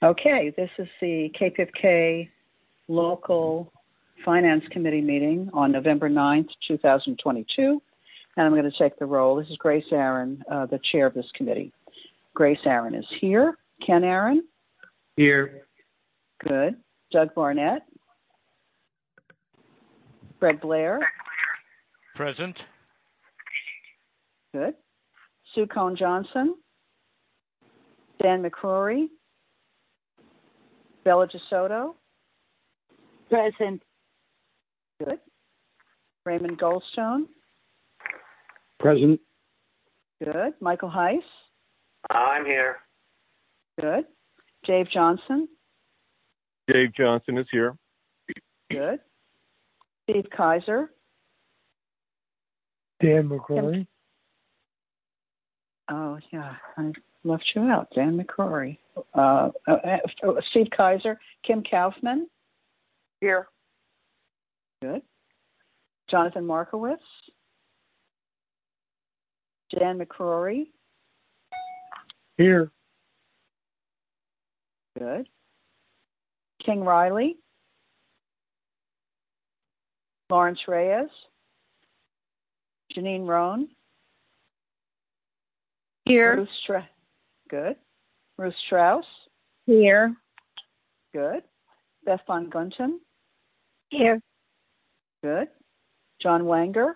Okay, this is the KPFK Local Finance Committee meeting on November 9th, 2022. And I'm going to take the roll. This is Grace Aaron, the chair of this committee. Grace Aaron is here. Ken Aaron? Here. Good. Doug Barnett? Fred Blair? Present. Good. Sue Cohn-Johnson? Dan McCrory? Bella DeSoto? Present. Good. Raymond Goldstone? Present. Good. Michael Heiss? I'm here. Good. Dave Johnson? Dave Johnson is here. Good. Steve Kaiser? Dan McCrory. Oh, yeah, I left you out. Dan McCrory. Steve Kaiser. Kim Kaufman? Here. Good. Jonathan Markowitz? Dan McCrory? Here. Good. King Riley? Lawrence Reyes? Janine Rohn? Here. Good. Ruth Strauss? Here. Good. Beth Von Gunten? Here. Good. John Wanger?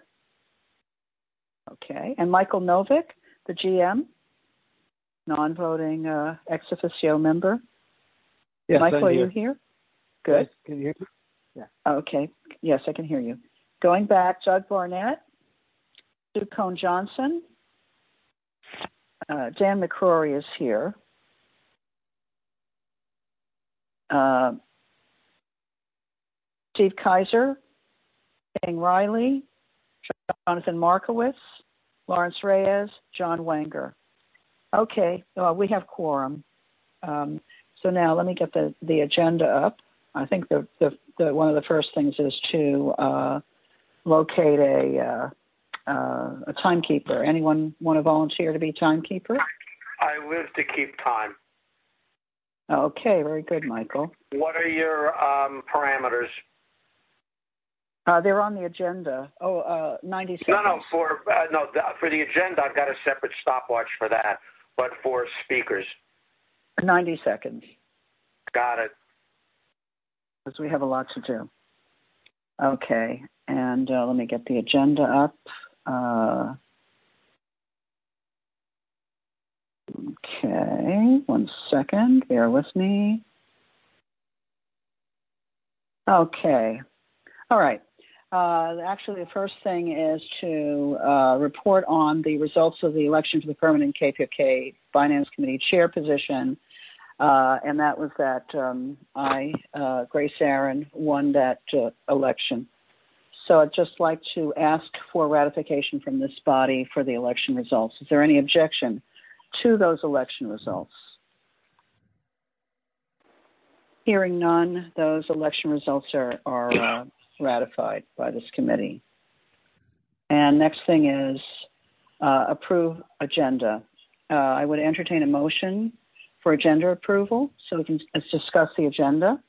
Okay. And Michael Novick, the GM, non-voting ex officio member? Yes, Michael, are I'm you here. here? Good. Yes, can you hear me? Yeah. Okay. Yes, I can hear you. Going back, Doug Barnett, Sue Cohn-Johnson, Dan McCrory is here. Steve Kaiser, King Riley, Jonathan Markowitz, Lawrence Reyes, John Wanger. Okay, we have quorum. So now let me get the agenda up. I think the one of the first things is to locate a timekeeper. Anyone want to volunteer to be timekeeper? I live to keep time. Okay, very good, Michael. What are your parameters? They're on the agenda. 90 seconds. For the agenda, I've got a separate stopwatch for that. But for speakers, 90 seconds. Got it. Because we have a lot to do. Okay, and let me get the agenda up. Okay, 1 second. Bear with me. Okay. All right. Actually, the first thing is to report on the results of the election for the permanent KPFK Finance Committee chair position. And that was that Grace Aaron, won that election. So I'd just like to ask for ratification from this body for the election results. Is there any objection to those election results? Hearing none, those election results are ratified by this committee. And next thing is approve agenda. I would entertain a motion for agenda approval, so we can discuss the agenda.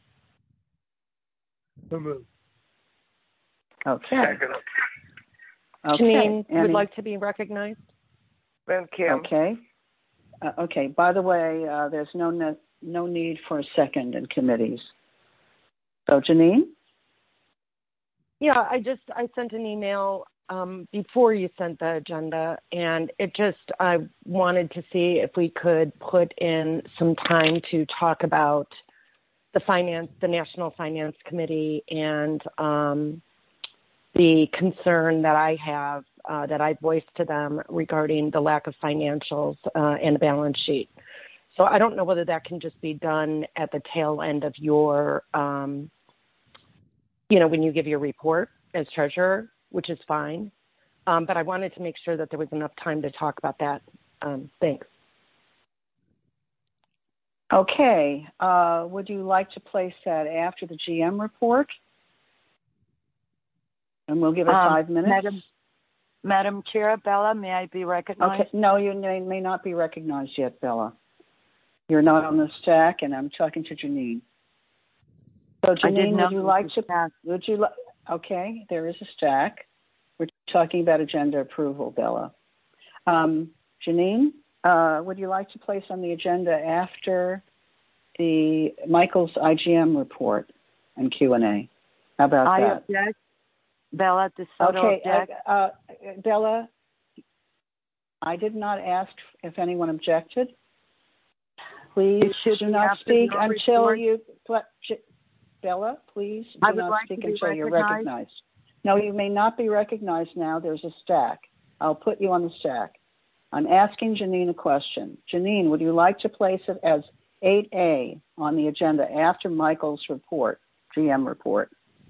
So moved. Okay. Janine would like to be recognized. Then Kim. Okay. Okay. By the way, there's no need for a second in committees. So Janine? Yeah, I sent an email before you sent the agenda, and I wanted to see if we could put in some time to talk about the National Finance Committee, and the concern that I have, that I voiced to them regarding the lack of financials and the balance sheet. So I don't know whether that can just be done at the tail end of your, when you give your report as treasurer, which is fine. But I wanted to make sure that there was enough time to talk about that. Thanks. Okay. Would you like to place that after the GM report? And we'll give it 5 minutes. Madam Chair, Bella, may I be recognized? Okay. No, you may not be recognized yet, Bella. You're not on the stack, and I'm talking to Janine. So Janine, would you like to? Okay, there is a stack. We're talking about agenda approval, Bella. Janine, would you like to place on the agenda after the Michael's IGM report and Q&A? How about that? I object. Bella DeSoto object. Bella, I did not ask if anyone objected. Please do not speak until you... Bella, please do not speak until you're recognized. No, you may not be recognized now. There's a stack. I'll put you on the stack. I'm asking Janine a question. Janine, would you like to place it as 8A on the agenda after Michael's report, GM report?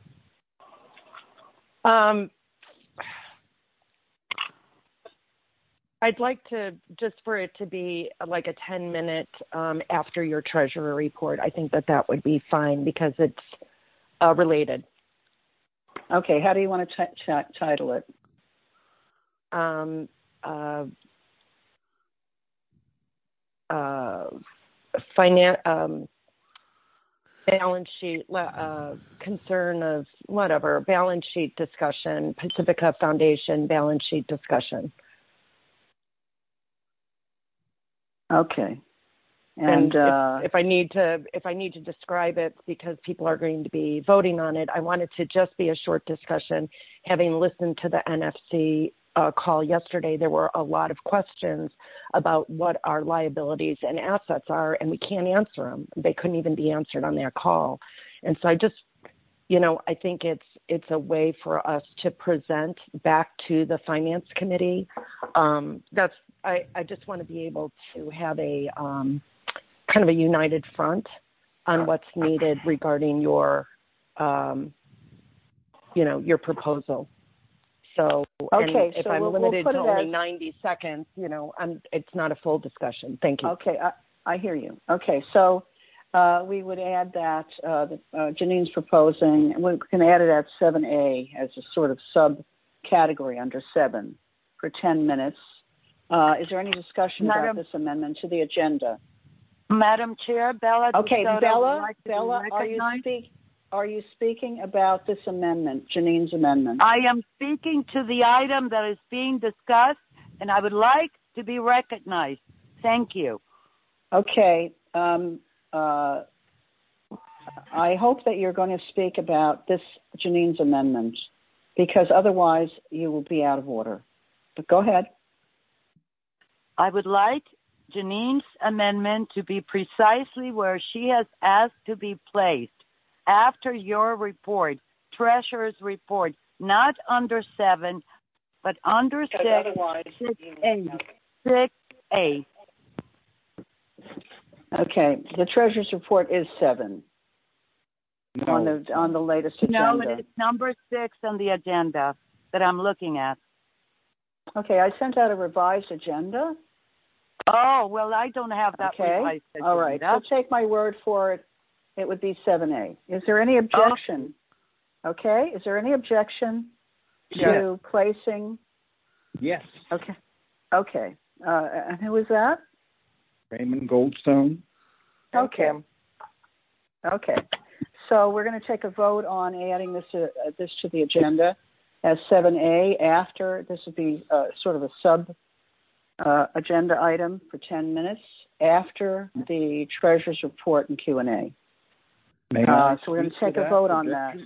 I'd like to, just for it to be like a 10-minute after your treasurer report. I think that would be fine because it's related. Okay, how do you want to title it? Balance sheet concern of whatever, balance sheet discussion, Pacifica Foundation balance sheet discussion. Okay. And if I need to describe it because people are going to be voting on it, I want it to just be a short discussion. Having listened to the NFC call yesterday, there were a lot of questions about what our liabilities and assets are, and we can't answer them. They couldn't even be answered on that call. And so I just, I think it's a way for us to present back to the finance committee. I just want to be able to have a kind of a united front on what's needed regarding your, your proposal. So, okay, if I'm limited to only 90 seconds, it's not a full discussion. Thank you. Okay, I hear you. Okay, so we would add that Janine's proposing, we can add it at 7A as a sort of subcategory under 7 for 10 minutes. Is there any discussion about this amendment to the agenda? Madam Chair, Bella. Okay, DeSoto, Bella, are you speaking about this amendment, Janine's amendment? I am speaking to the item that is being discussed, and I would like to be recognized. Thank you. Okay. I hope that you're going to speak about this Janine's amendment, because otherwise you will be out of order. But go ahead. I would like Janine's amendment to be precisely where she has asked to be placed. After your report, Treasurer's report, not under 7, but under 6, 6A. Okay, the Treasurer's report is 7 on the latest agenda. No, it is number 6 on the agenda that I'm looking at. Okay, I sent out a revised agenda. Oh, well, I don't have that revised agenda. All right, so take my word for it. It would be 7A. Is there any objection? Okay. Is there any objection to placing? Yes. Okay. And who is that? Raymond Goldstone. Okay. So we're going to take a vote on adding this to the agenda as 7A after. This would be sort of a sub agenda item for 10 minutes after the Treasurer's report and Q&A. So we're going to take a vote on that.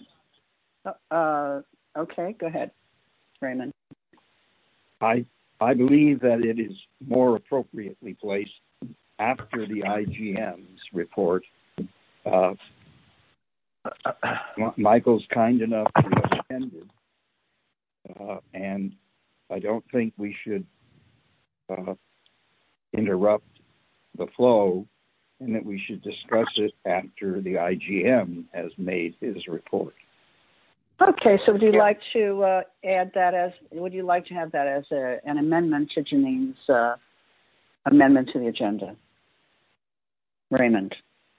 Okay, go ahead, Raymond. I believe that it is more appropriately placed after the IGM's report. Michael's kind enough to attend it, and I don't think we should interrupt the flow, and that we should discuss it after the IGM has made his report. Okay, so would you like to add that as? Would you like to have that as an amendment to Janine's amendment to the agenda, Raymond?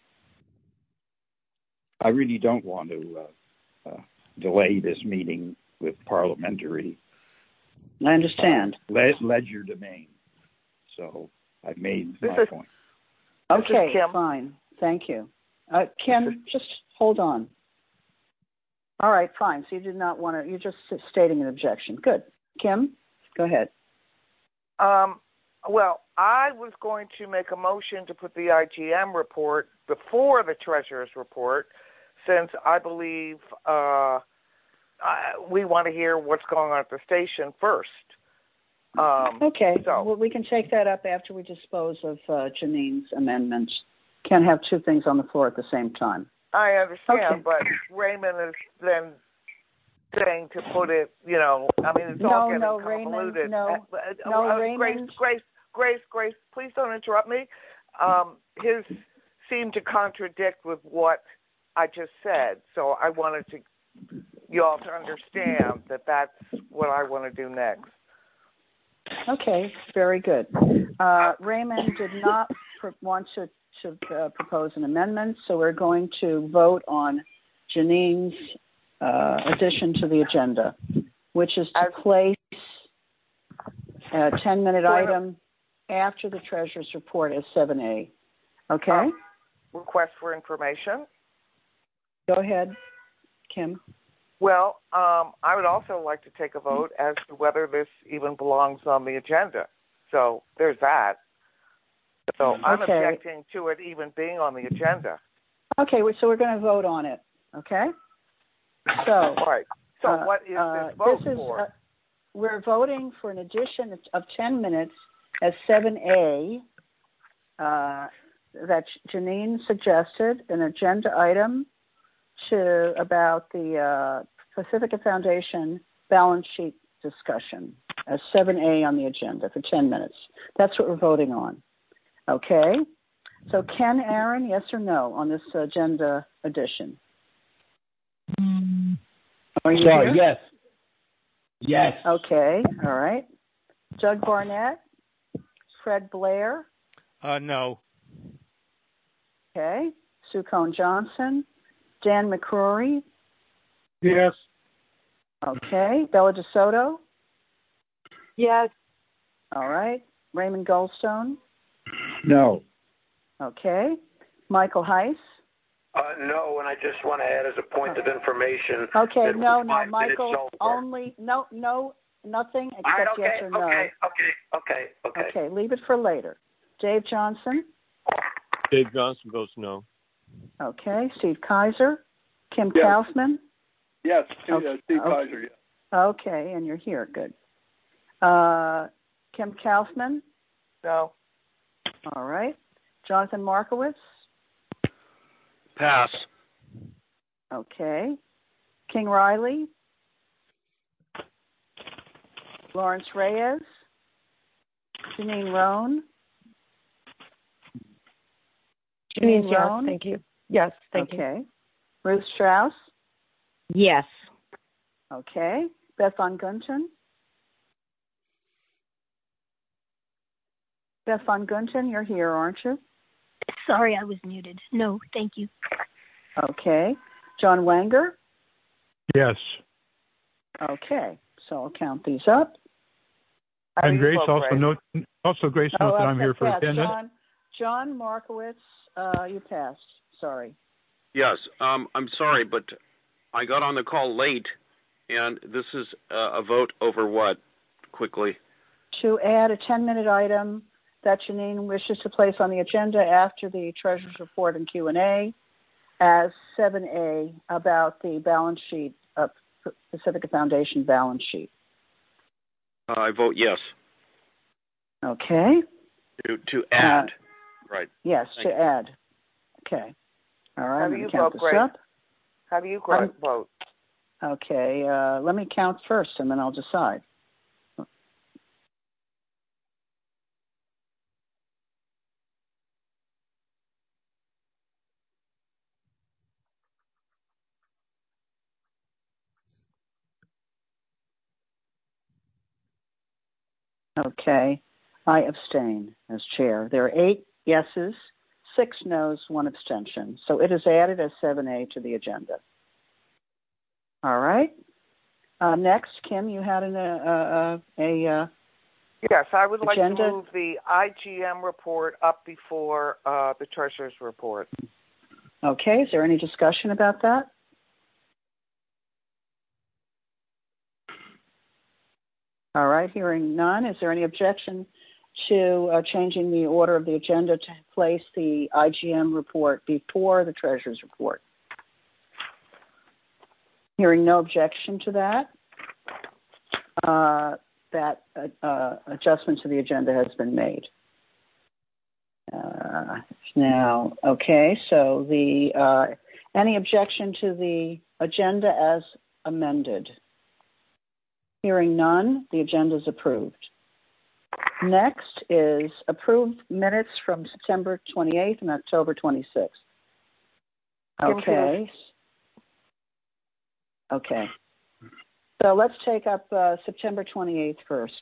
I really don't want to delay this meeting with parliamentary. I understand. Ledger domain. So I've made my point. Okay, fine. Thank you. Kim, just hold on. All right, fine. So you did not want to, you're just stating an objection. Good. Kim, go ahead. Well, I was going to make a motion to put the IGM report before the treasurer's report, since I believe we want to hear what's going on at the station first. Okay, well, we can take that up after we dispose of Janine's amendment. Can't have two things on the floor at the same time. I understand, but Raymond is then saying to put it, I mean, it's all getting convoluted. Raymond, Grace, please don't interrupt me. His seemed to contradict with what I just said, so I wanted you all to understand that that's what I want to do next. Okay, very good. Raymond did not want to propose an amendment, so we're going to vote on Janine's addition to the agenda, which is to place a 10-minute item after the treasurer's report as 7A. Okay? Request for information. Go ahead, Kim. Well, I would also like to take a vote as to whether this even belongs on the agenda. So there's that. So I'm objecting to it even being on the agenda. Okay, so we're going to vote on it. Okay? So, all right. So what is this vote for? We're voting for an addition of 10 minutes as 7A that Janine suggested, an agenda item about the Pacifica Foundation balance sheet discussion as 7A on the agenda for 10 minutes. That's what we're voting on. Okay? So Ken, Aaron, yes or no on this agenda addition? Are you here? Yes. Yes. Okay, all right. Doug Barnett? Fred Blair? No. Okay. Sue Cohn-Johnson? Dan McCrory? Yes. Okay. Bella DeSoto? Yes. All right. Raymond Goldstone? No. Okay. Michael Heiss? No, and I just want to add as a point of information. Okay, no, Michael, only, nothing except yes or no. Okay, leave it for later. Dave Johnson? Dave Johnson votes no. Okay, Steve Kaiser? Kim Kaufman? Yes, Steve Kaiser, yes. Okay, and you're here, good. Kim Kaufman? No. All right. Jonathan Markowitz? Pass. Okay. King Riley? Lawrence Reyes? Janine Roan? Janine Roan? Yes, thank you. Yes, thank you. Okay. Ruth Strauss? Yes. Okay. Beth Von Gunten? Beth Von Gunten, you're here, aren't you? Sorry, I was muted. No, thank you. Okay. John Wanger? Yes. Okay. So I'll count these up. And Grace also note Grace notes that I'm here for attendance. John Markowitz, you passed. Sorry. Yes. I'm sorry, but I got on the call late, and this is a vote over what? Quickly. To add a 10-minute item that Janine wishes to place on the agenda after the Treasurer's Report and Q&A as 7A about the balance sheet of Pacifica Foundation balance sheet. I vote yes. Okay. To add. Right. Yes, Thank you. add. Okay. All right. How do you vote, Grace? How do you vote? Okay. Let me count first, and then I'll decide. Okay. I abstain as chair. There are 8 yeses, 6 noes, 1 abstention. So it is added as 7A to the agenda. All right. Next, Kim, you had Yes, I would like agenda? to move the IGM report up before the treasurer's report. Okay, is there any discussion about that? All right, hearing none. Is there any objection to changing the order of the agenda to place the IGM report before the treasurer's report? Hearing no objection to that, that adjustment to the agenda has been made. Now, okay, so any objection to the agenda as amended? Hearing none, the agenda is approved. Next is approved minutes from September 28th and October 26th. Okay. Okay. So let's take up September 28th first.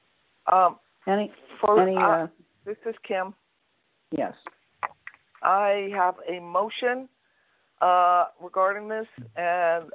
This is Kim. Yes. I have a motion regarding this, and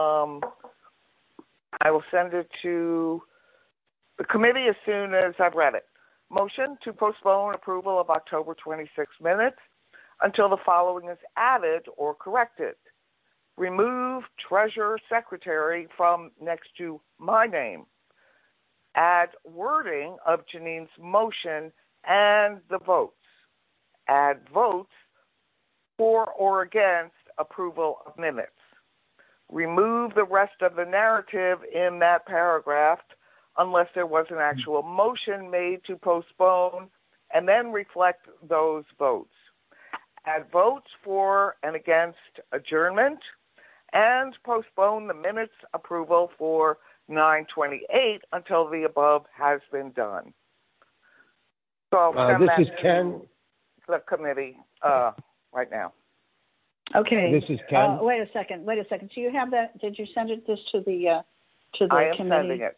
I will send it to the committee as soon as I've read it. Motion to postpone approval of October 26 minutes until the following is added or corrected. Remove treasurer secretary from next to my name. Add wording of Janine's motion and the votes. Add votes for or against approval of minutes. Remove the rest of the narrative in that paragraph unless there was an actual motion made to postpone, and then reflect those votes. Add votes for and against adjournment, and postpone the minutes approval for 9/28 until the above has been done. So I'll send that this is Ken. to the committee right now. Okay. This is Ken. Wait a second. Do you have that? Did you send this to the committee? I am sending it.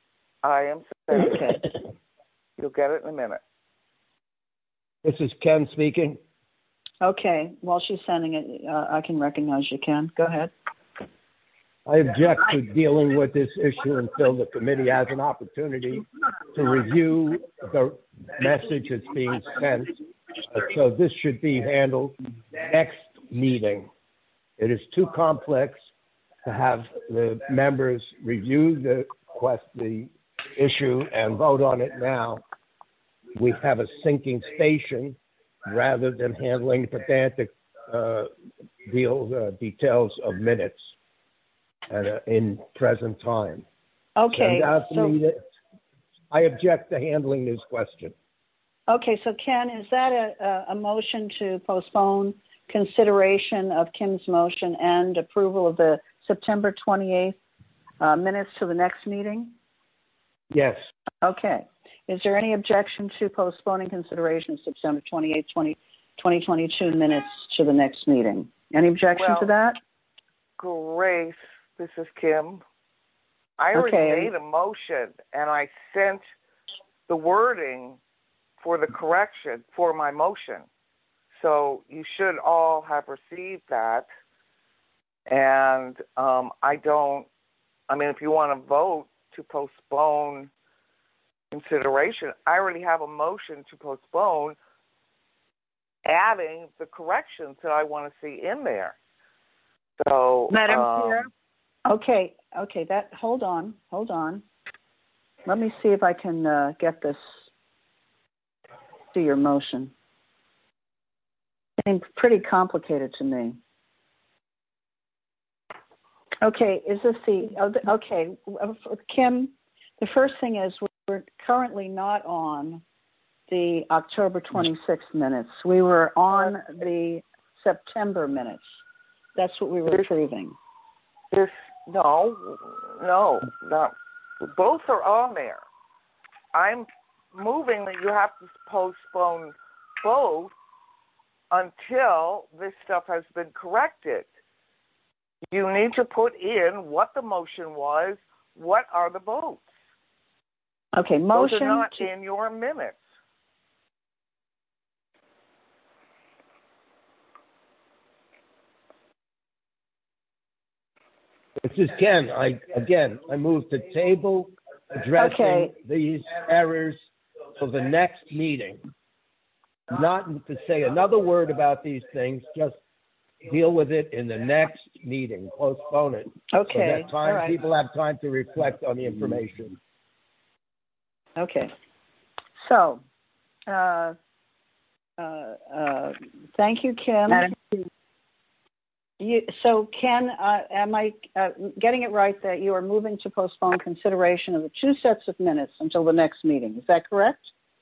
You'll get it in a minute. This is Ken speaking. Okay. While she's sending it, I can recognize you, Ken. Go ahead. I object to dealing with this issue until the committee has an opportunity to review the message that's being sent. So this should be handled next meeting. It is too complex to have the members review the issue and vote on it now. We have a sinking station rather than handling pedantic details of minutes in present time. Okay. I object to handling this question. Okay, so Ken, is that a motion to postpone consideration of Kim's motion and approval of the September 28th minutes to the next meeting? Yes. Okay. Is there any objection to postponing consideration of September 28th, 2022 minutes to the next meeting? Any objection to that? Grace, this is Kim. I already made a motion, and I sent the wording for the correction for my motion. So you should all have received that. And if you want to vote to postpone consideration, I already have a motion to postpone, adding the corrections that I want to see in there. So, Madam Chair? Okay, hold on. Let me see if I can get this to your motion. It seems pretty complicated to me. Okay, is this Kim, the first thing is we're currently not on the October 26th minutes. We were on the September minutes. That's what we were approving. No, both are on there. I'm moving that you have to postpone both until this stuff has been corrected. You need to put in what the motion was, what are the votes. Okay, motion. Those are not in your minutes. This is Ken. I move to table addressing these errors till the next meeting. Not to say another word about these things, just deal with it in the next meeting, postpone it. Okay. So that people have time to reflect on the information. Okay. So, thank you, Kim. So, Ken, am I getting it right that you are moving to postpone consideration of the 2 sets of minutes until the next meeting? Is that correct?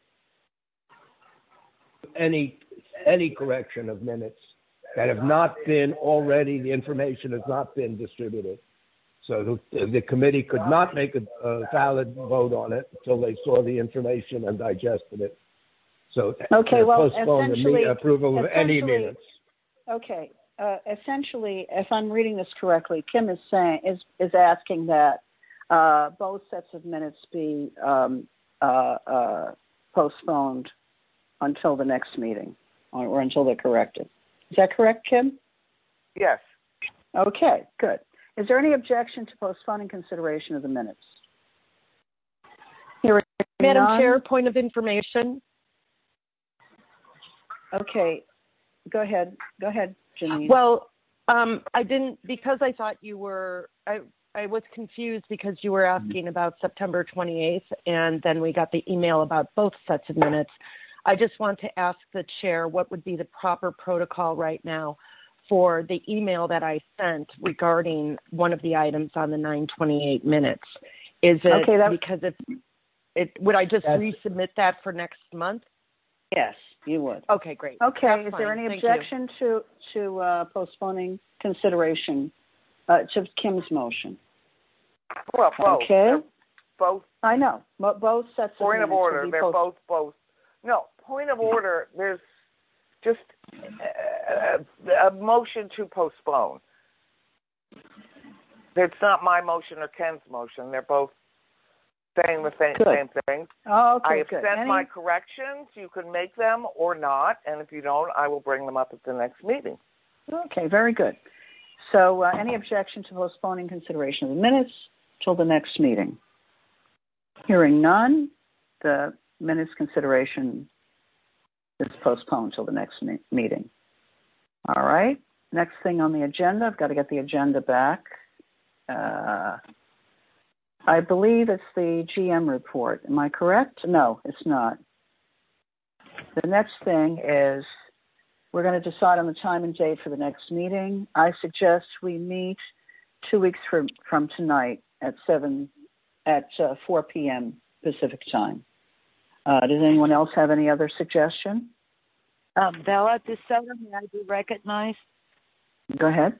Any correction of minutes that have not been already, the information has not been distributed. So the committee could not make a valid vote on it until they saw the information and digested it. So postpone the approval of any minutes. Okay. Essentially, if I'm reading this correctly, Kim is asking that both sets of minutes be postponed until the next meeting or until they're corrected. Is that correct, Kim? Yes. Okay, good. Is there any objection to postponing consideration of the minutes? Madam Chair, point of information. Okay, go ahead, Janine. Well, I didn't, because I thought you were, I was confused because you were asking about September 28th, and then we got the email about both sets of minutes. I just want to ask the chair what would be the proper protocol right now for the email that I sent regarding one of the items on the 928 minutes. Is it because would I just resubmit that for next month? Yes, you would. Okay, great. Okay, that's is fine. there any Thank objection to postponing consideration to Kim's motion? Well, both. Okay. Both. I know. Both sets of point of order. They're both. No, point of order. There's just a motion to postpone. It's not my motion or Ken's motion. They're both saying the same thing. Oh, okay, I have sent my corrections. You can make them or not, and if you don't, I will bring them up at the next meeting. Okay, very good. So any objection to postponing consideration of the minutes till the next meeting? Hearing none, the minutes consideration is postponed till the next meeting. All right. Next thing on the agenda, I've got to get the agenda back. I believe it's the GM report. Am I correct? No, it's not. The next thing is we're going to decide on the time and date for the next meeting. I suggest we meet 2 weeks from tonight at 4 p.m. Pacific time. Does anyone else have any other suggestion? Bella DeSoto, may I be recognized? Go ahead.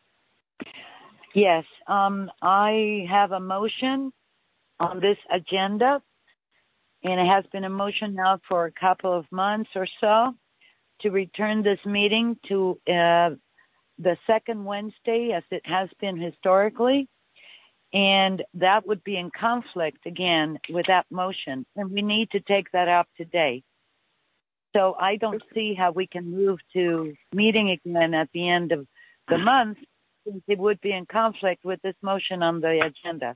Yes, I have a motion on this agenda, and it has been a motion now for a couple of months or so to return this meeting to the second Wednesday as it has been historically, and that would be in conflict again with that motion, and we need to take that up today. So I don't see how we can move to meeting again at the end of the month, since it would be in conflict with this motion on the agenda.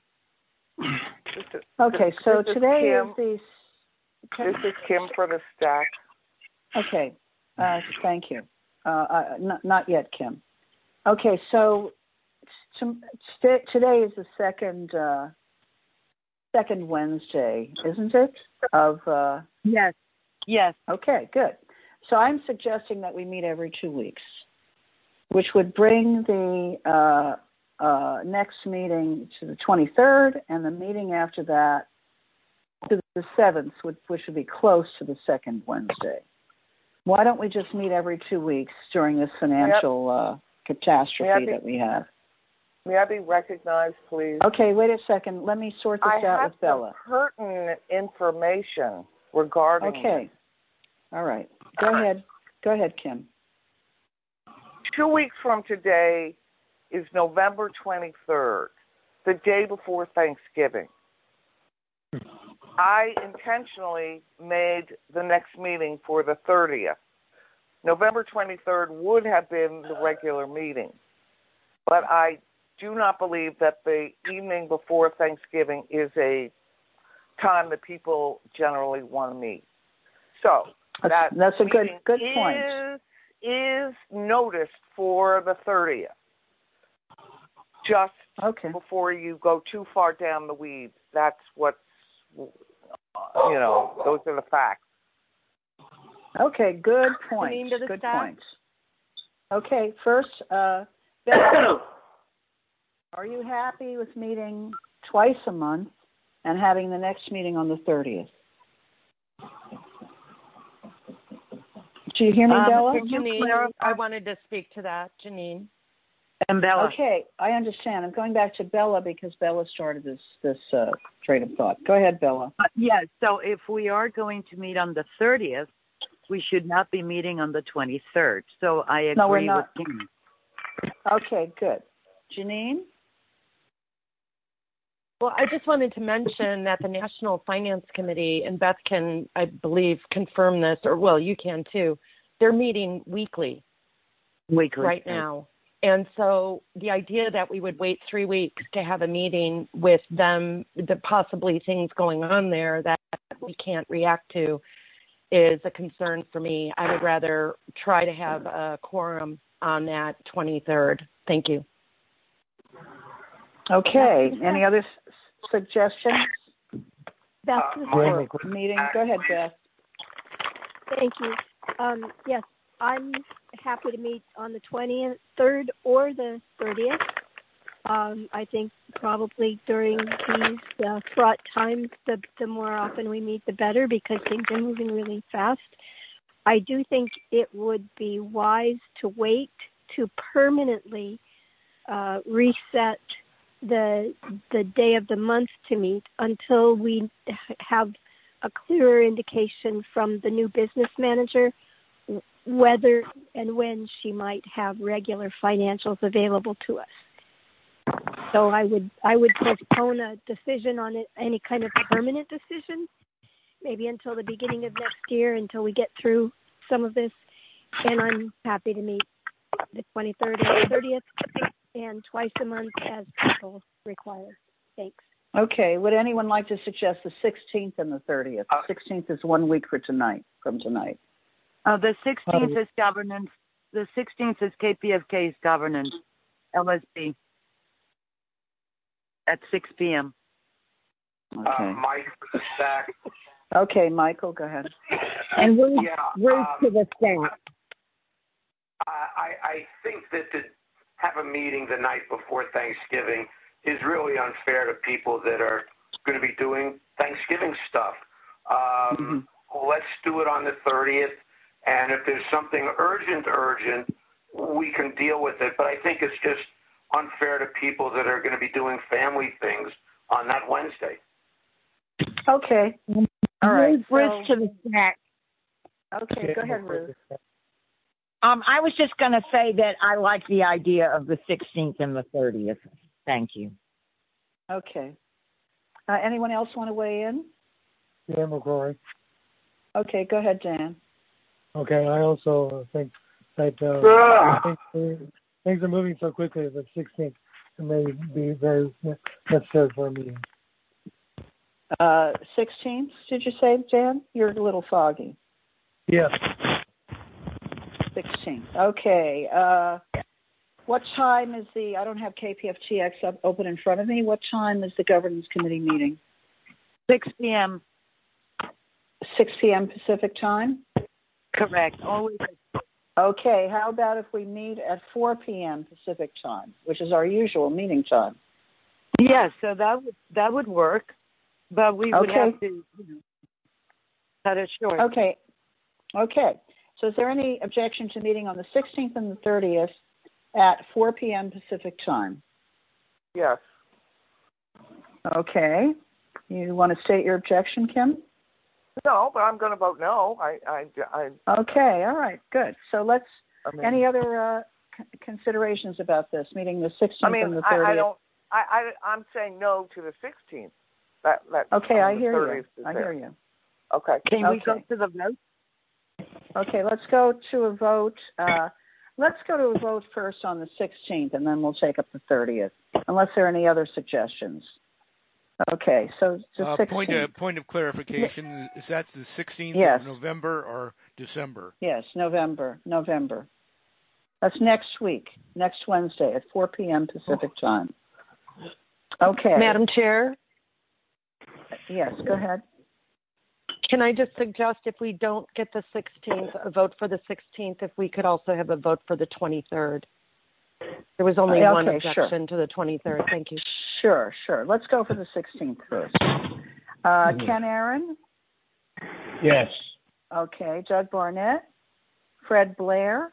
Okay, so today Kim. is the... This is Kim for the stack. Okay, thank you. Not yet, Kim. Okay, so today is the second Wednesday, isn't it? Yes. Okay, good. So I'm suggesting that we meet every 2 weeks, which would bring the next meeting to the 23rd, and the meeting after that to the 7th, which would be close to the second Wednesday. Why don't we just meet every 2 weeks during this financial catastrophe that we have? May I be recognized, please? Okay, wait a second. Let me sort this out with Bella. I have some pertinent information regarding Okay. All right. Go ahead. Go ahead, Kim. 2 weeks from today is November 23rd, the day before Thanksgiving. I intentionally made the next meeting for the 30th. November 23rd would have been the regular meeting, but I do not believe that the evening before Thanksgiving is a time that people generally want to meet. So that's a good point. Is noticed for the 30th. Just before you go too far down the weeds. That's what's, those are the facts. Okay, good points. Good points. Okay, first, Beth, are you happy with meeting twice a month and having the next meeting on the 30th? Do you hear me, Bella? Janine, I wanted to speak to that. Janine. And Bella. Okay, I understand. I'm going back to Bella because Bella started this train of thought. Go ahead, Bella. Yes, so if we are going to meet on the 30th, we should not be meeting on the 23rd. So I agree no, we're not. with Kim. Okay, good. Janine? Well, I just wanted to mention that the National Finance Committee, and Beth can, I believe, confirm this, or well, you can too, they're meeting weekly right now. And so the idea that we would wait 3 weeks to have a meeting with them, the possibly things going on there that we can't react to, is a concern for me. I would rather try to have a quorum on that 23rd. Thank you. Okay. Any other suggestions? Beth, meeting. Go ahead, Beth. Thank you. Yes, I'm happy to meet on the 23rd or the 30th. I think probably during these fraught times, the more often we meet, the better, because things are moving really fast. I do think it would be wise to wait to permanently reset the day of the month to meet until we have a clearer indication from the new business manager whether and when she might have regular financials available to us. So I would postpone a decision on it, any kind of permanent decision, maybe until the beginning of next year, until we get through some of this. And I'm happy to meet the 23rd and 30th and twice a month as people require. Thanks. Okay. Would anyone like to suggest the 16th and the 30th? 16th is 1 week from tonight. The 16th is governance. The 16th is KPFK's governance, LSB, at 6 p.m. Okay. Mike for the SAC. Okay, Michael, go ahead. And where's to the SAC? I think that to have a meeting the night before Thanksgiving is really unfair to people that are going to be doing Thanksgiving stuff. Let's do it on the 30th. And if there's something urgent, we can deal with it. But I think it's just unfair to people that are going to be doing family things on that Wednesday. Okay. All right. Ruth to the snack. Okay, go ahead, Ruth. I was just going to say that I like the idea of the 16th and the 30th. Thank you. Okay. Anyone else want to weigh in? Dan McCrory. Okay, go ahead, Dan. Okay, I also think that things are moving so quickly that 16th may be very necessary for a meeting. 16th, did you say, Dan? You're a little foggy. Yes. 16th. Okay. What time is I don't have KPFTX open in front of me. What time is the Governance Committee meeting? 6 p.m. 6 p.m. Pacific time? Correct. Always. Okay. How about if we meet at 4 p.m. Pacific time, which is our usual meeting time? Yes, so that would work, but we would have to cut it short. Okay. So is there any objection to meeting on the 16th and the 30th at 4 p.m. Pacific time? Yes. Okay. You want to state your objection, Kim? No, but I'm going to vote no. Okay. All right. Good. So let's. Any other considerations about this meeting the 16th and the 30th? I'm saying no to the 16th. Okay, I hear you. Okay. Can we go to the vote? Okay, let's go to a vote. Let's go to a vote first on the 16th, and then we'll take up the 30th, unless there are any other suggestions. Okay, so the 16th. Point of clarification, is that the 16th Yes. of November or December? Yes, November. That's next week, next Wednesday at 4 p.m. Pacific time. Okay. Madam Chair? Yes, go ahead. Can I just suggest if we don't get the 16th, a vote for the 16th, if we could also have a vote for the 23rd? There was only one objection to the 23rd. Thank you. Sure. Let's go for the 16th first. Ken Aaron? Yes. Okay. Doug Barnett? Fred Blair?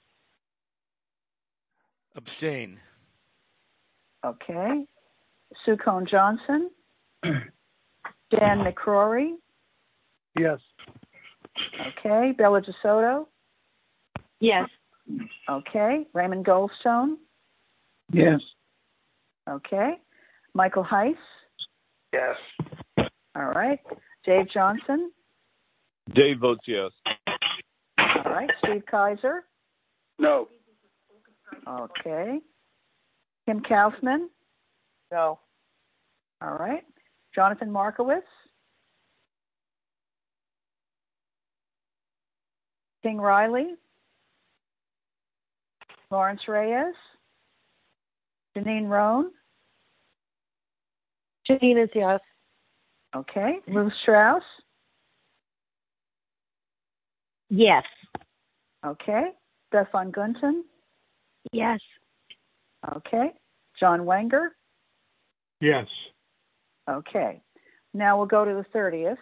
Abstain. Okay. Sue Cone Johnson? Dan McCrory? Yes. Okay. Bella DeSoto? Yes. Okay. Raymond Goldstone? Yes. Okay. Michael Heiss? Yes. All right. Dave Johnson? Dave votes yes. All right. Steve Kaiser? No. Okay. Kim Kaufman? No. All right. Jonathan Markowitz? King Riley? Lawrence Reyes? Janine Roan? Janine is yes. Okay. Ruth Strauss? Yes. Okay. Beth Von Gunten? Yes. Okay. John Wenger? Yes. Okay. Now we'll go to the 30th.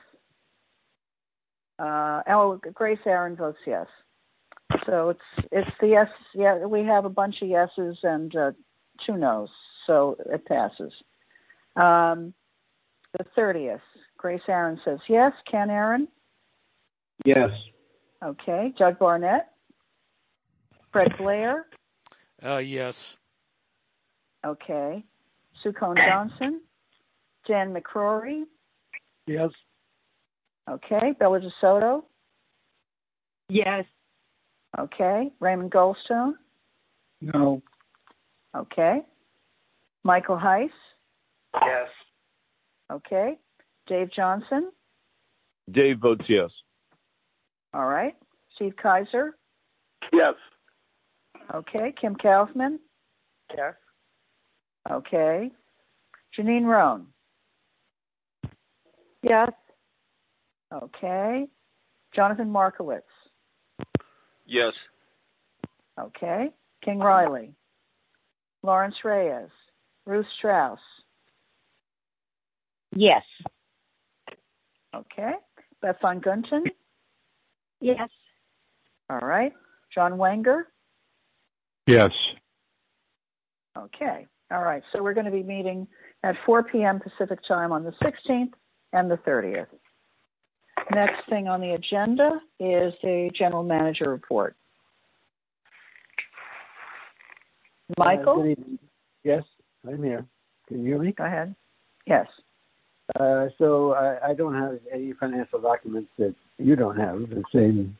Grace Aaron votes yes. So it's the yes. Yeah, we have a bunch of yeses and 2 noes, so it passes. The 30th. Grace Aaron says yes. Ken Aaron? Yes. Okay. Doug Barnett? Fred Blair? Yes. Okay. Sue Cone Johnson? Jan McCrory? Yes. Okay. Bella DeSoto? Yes. Okay. Raymond Goldstone? No. Okay. Michael Heiss? Yes. Okay. Dave Johnson? Dave votes yes. All right. Steve Kaiser? Yes. Okay. Kim Kaufman? Yes. Okay. Janine Roan? Yes. Okay. Jonathan Markowitz? Yes. Okay. King Riley? Lawrence Reyes? Ruth Strauss? Yes. Okay. Beth Von Gunten? Yes. All right. John Wenger? Yes. Okay. All right. So we're going to be meeting at 4 p.m. Pacific time on the 16th and the 30th. Next thing on the agenda is the general manager report. Michael? Good evening. Yes, I'm here. Can you hear me? Go ahead. Yes. So I don't have any financial documents that you don't have. The same,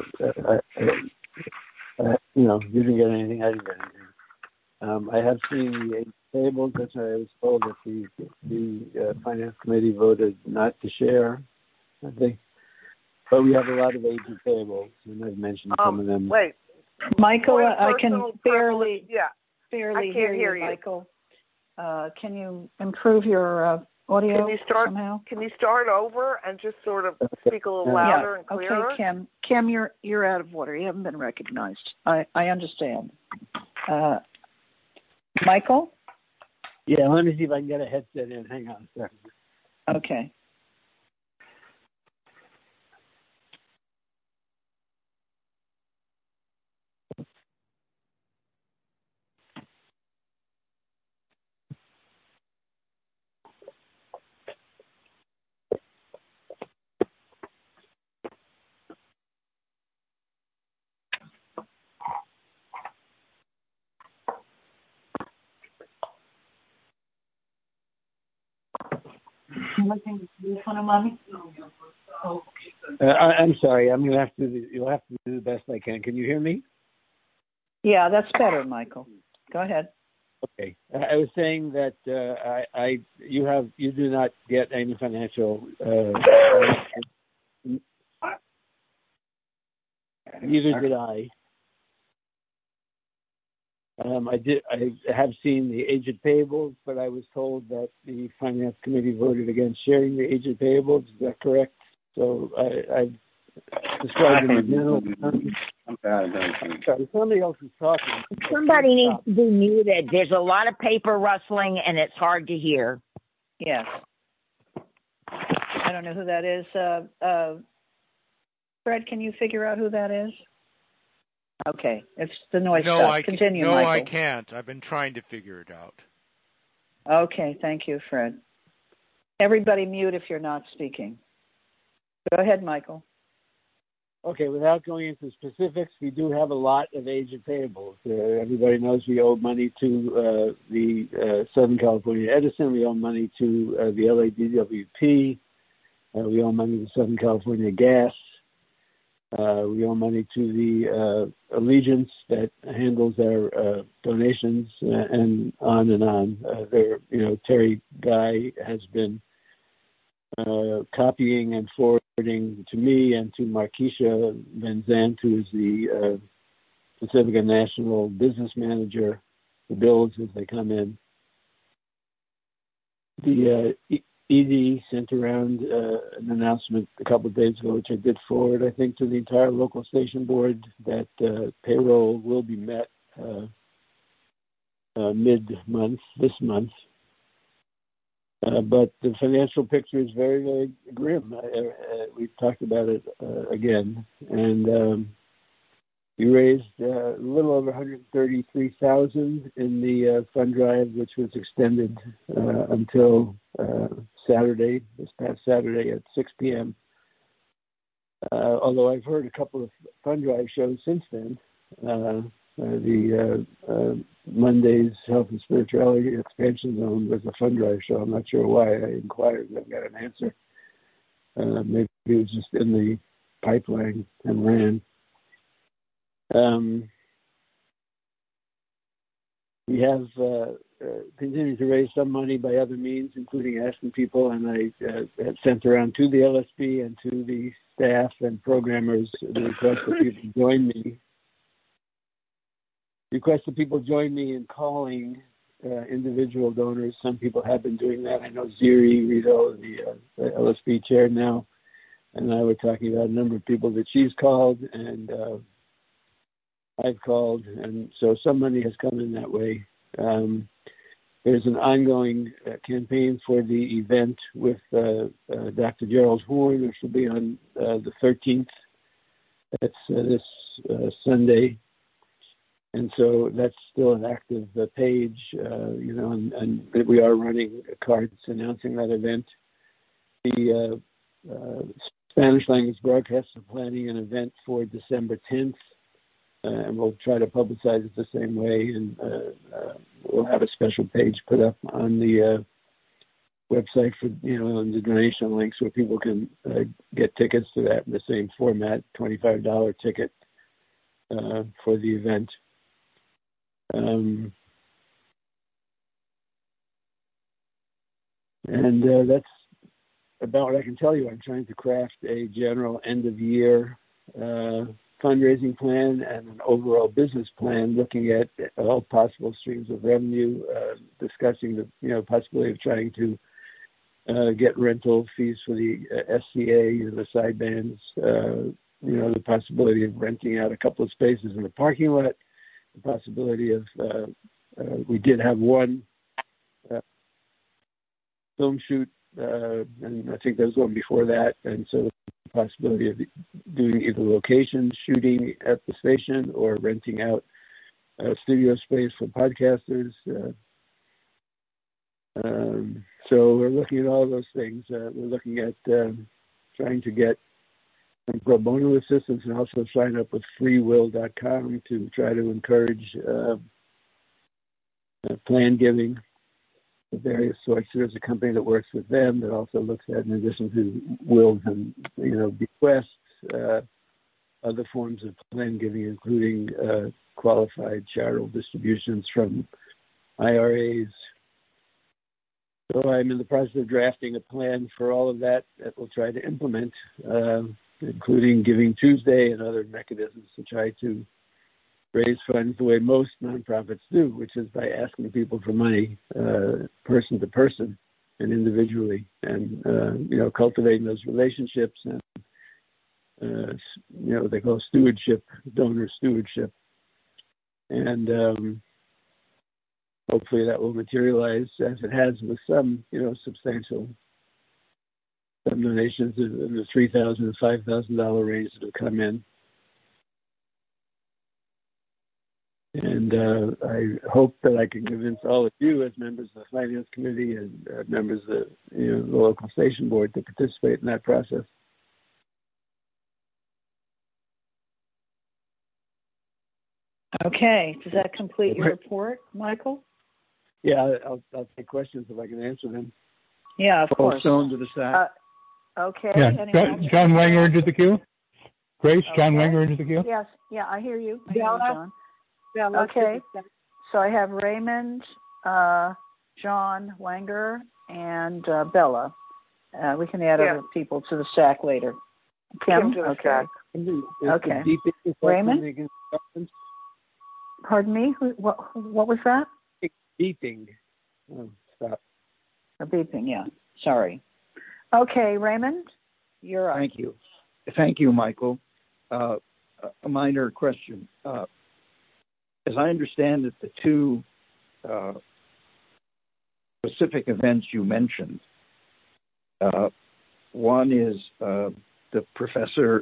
you didn't get anything, I didn't get anything. I have seen the tables. That's what I was told that the finance committee voted not to share, I think. But we have a lot of agent tables, and I've mentioned some of them. Wait. Michael, I can barely hear you, Michael. Can you improve your audio somehow? Can you start over and just sort of speak a little louder and clearer? Okay, Kim, you're out of order. You haven't been recognized. I understand. Michael? Yeah, let me see if I can get a headset in. Hang on a second. Okay. I'm sorry. You'll have to do the best I can. Can you hear me? Yeah, that's better, Michael. Go ahead. Okay, I was saying that you do not get any financial. Neither did I. I have seen the agent payables, but I was told that the finance committee voted against sharing the agent payables. Is that correct? So I've described in the general terms. Sorry, somebody else is talking. Somebody needs to be muted. There's a lot of paper rustling, and it's hard to hear. Yes. I don't know who that is. Fred, can you figure out who that is? Okay, it's the noise stuff. Continue, No, Michael. I can't. I've been trying to figure it out. Okay, thank you, Fred. Everybody mute if you're not speaking. Go ahead, Michael. Okay, without going into specifics, we do have a lot of agent payables. Everybody knows we owe money to the Southern California Edison. We owe money to the LADWP. We owe money to Southern California Gas. We owe money to the Allegiance that handles our donations, and on and on. Terry Guy has been copying and forwarding to me and to Markeisha Benzant, who is the Pacifica National Business Manager, the bills as they come in. The ED sent around an announcement a couple of days ago, which I did forward, I think, to the entire local station board, that payroll will be met mid-month, this month. But the financial picture is very, very grim. We've talked about it again. And we raised a little over $133,000 in the fund drive, which was extended until Saturday, this past Saturday at 6 p.m. Although I've heard a couple of fund drive shows since then. The Monday's Health and Spirituality Expansion Zone was a fund drive show. I'm not sure why I inquired. I got an answer. Maybe it was just in the pipeline and ran. We have continued to raise some money by other means, including asking people, and I had sent around to the LSP and to the staff and programmers the request that people join me. In calling individual donors. Some people have been doing that. I know Ziri Rito, the LSP chair now, and I were talking about a number of people that she's called, and I've called, and so some money has come in that way. There's an ongoing campaign for the event with Dr. Gerald Horn, which will be on the 13th. That's this Sunday. And so that's still an active page, and we are running cards announcing that event. The Spanish language broadcasts are planning an event for December 10th, and we'll try to publicize it the same way, and we'll have a special page put up on the website for, on the donation links where people can get tickets to that in the same format, $25 ticket for the event. And that's about what I can tell you. I'm trying to craft a general end-of-year fundraising plan and an overall business plan, looking at all possible streams of revenue, discussing the possibility of trying to get rental fees for the SCA and the sidebands, the possibility of renting out a couple of spaces in the parking lot, the possibility of, we did have one film shoot, and I think there was one before that, and so the possibility of doing either location shooting at the station or renting out studio space for podcasters. So we're looking at all those things. We're looking at trying to get some pro bono assistance and also sign up with freewill.com to try to encourage plan giving of various sorts. There's a company that works with them that also looks at, in addition to wills and bequests, other forms of plan giving, including qualified charitable distributions from IRAs. So I'm in the process of drafting a plan for all of that we'll try to implement, including Giving Tuesday and other mechanisms to try to raise funds the way most nonprofits do, which is by asking people for money, person to person and individually, and cultivating those relationships and what they call stewardship, donor stewardship, and hopefully that will materialize as it has with some substantial donations in the $3,000 and $5,000 range that have come in. And I hope that I can convince all of you as members of the Finance Committee and members of the local station board to participate in that process. Okay. Does that complete your report, Michael? Yeah, I'll take questions if I can answer them. Yeah, of course. Stone to the side. Okay. Yeah. John Wanger into the queue. Grace, okay. John Wanger into the queue. Yes. Yeah, I hear you. Bella. Okay. So I have Raymond, John Wanger, and Bella. We can add other people to the stack later. Kim to the stack. Okay. Raymond? Pardon me? What was that? Beeping. Oh, stop. A beeping, yeah. Sorry. Okay, Raymond, you're up. Thank you, Michael. A minor question. As I understand it, the two specific events you mentioned, one is the professor,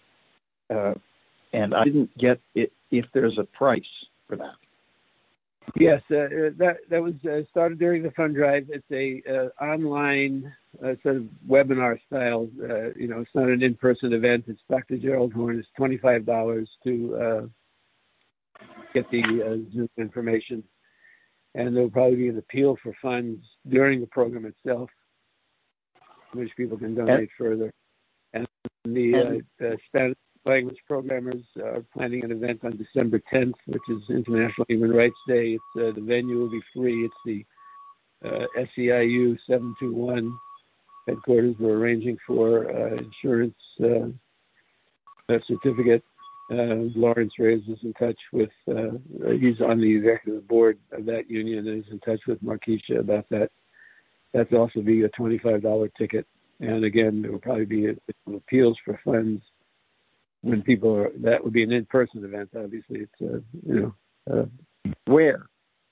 and I didn't get it, if there's a price for that. Yes, that was started during the fund drive. It's a online sort of webinar style. It's not an in-person event. It's Dr. Gerald Horn. It's $25 to get the Zoom information, and there'll probably be an appeal for funds during the program itself, which people can donate further. And the Spanish language programmers are planning an event on December 10th, which is International Human Rights Day. It's the venue will be free. It's the SEIU 721 headquarters. We're arranging for insurance certificate. Lawrence Reyes is in touch with, he's on the executive board of that union and is in touch with Marquisha about that. That's also be a $25 ticket. And again, there will probably be appeals for funds when people are, that would be an in-person event. Obviously, it's, where?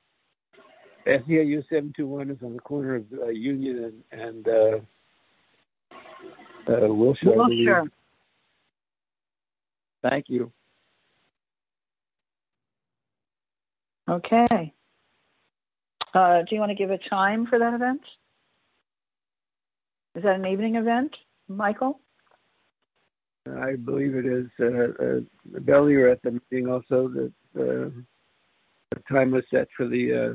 SEIU 721 is on the corner of Union and Wilshire. Wilshire. Thank you. Okay. Do you want to give a time for that event? Is that an evening event, Michael? I believe it is. Bella, you're at the meeting also. That the time was set for the...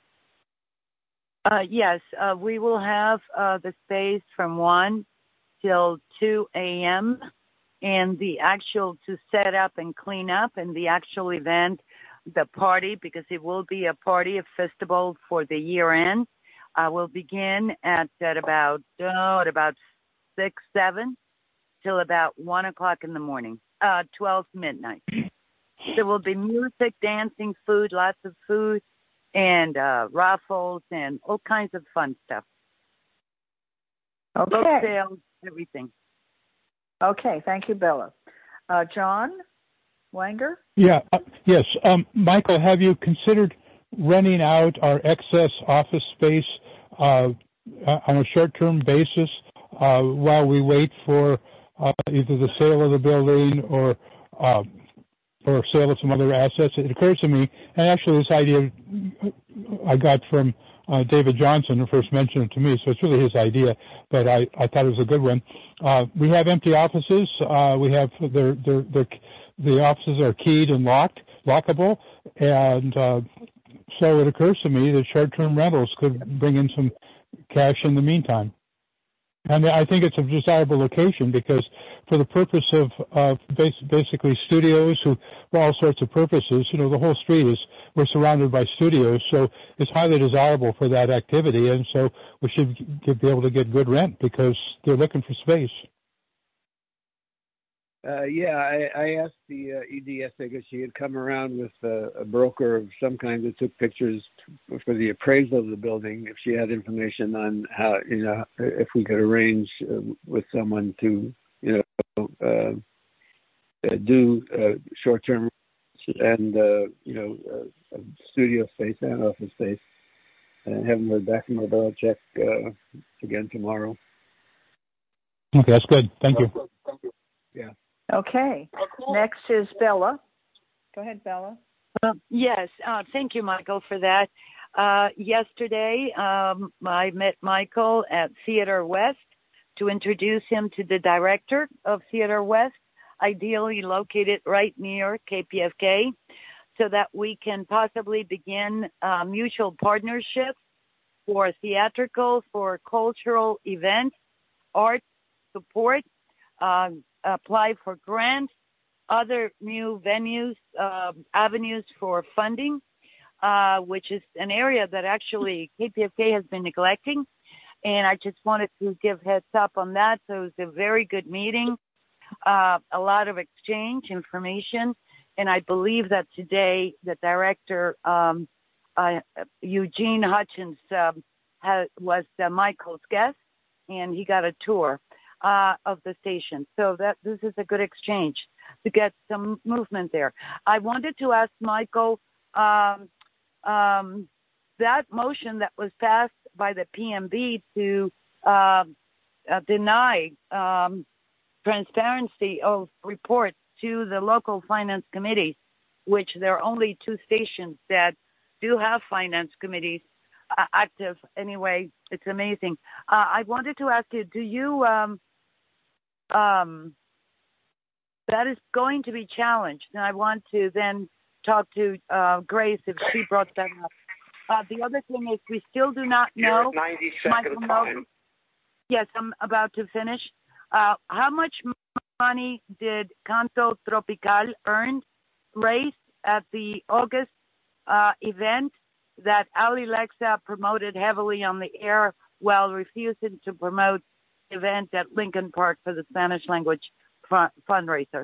Yes, we will have the space from 1 till 2 a.m. and the actual to set up and clean up and the actual event, the party, because it will be a party, a festival for the year end, will begin at about 6, 7 till about 1 o'clock in the morning, 12 midnight. There will be music, dancing, food, lots of food, and raffles and all kinds of fun stuff. Okay. Book sales, everything. Okay, thank you, Bella. John Wanger? Yeah, yes. Michael, have you considered renting out our excess office space on a short-term basis while we wait for either the sale of the building or sale of some other assets? It occurs to me, and actually this idea I got from David Johnson, who first mentioned it to me, so it's really his idea, but I thought it was a good one. We have empty offices. We have the offices are keyed and lockable, and so it occurs to me that short-term rentals could bring in some cash in the meantime. And I think it's a desirable location because for the purpose of basically studios for all sorts of purposes, the whole street is we're surrounded by studios, so it's highly desirable for that activity, and so we should be able to get good rent because they're looking for space. I asked the EDS because she had come around with a broker of some kind that took pictures for the appraisal of the building. If she had information on how, if we could arrange with someone to, do short-term and studio space and office space. I haven't heard back from her, but I'll check again tomorrow. Okay, that's good. Thank you. Yeah. Okay. Next is Bella. Go ahead, Bella. Yes. Thank you, Michael, for that. Yesterday, I met Michael at Theater West to introduce him to the director of Theater West, ideally located right near KPFK, so that we can possibly begin mutual partnerships for theatrical, for cultural events, art support, apply for grants, other new venues, avenues for funding, which is an area that actually KPFK has been neglecting. And I just wanted to give heads up on that. So it was a very good meeting, a lot of exchange information. And I believe that today the director, Eugene Hutchins, was Michael's guest, and he got a tour of the station. So that this is a good exchange to get some movement there. I wanted to ask Michael, that motion that was passed by the PMB to deny transparency of reports to the local finance committees, which there are only 2 stations that do have finance committees active. Anyway, it's amazing. I wanted to ask you, do you that is going to be challenged, and I want to then talk to Grace if she brought that up. The other thing is we still do not know. 90 seconds time. Yes, I'm about to finish. How much money did Canto Tropical raise at the August event that Ali Lexa promoted heavily on the air while refusing to promote the event at Lincoln Park for the Spanish language fundraiser?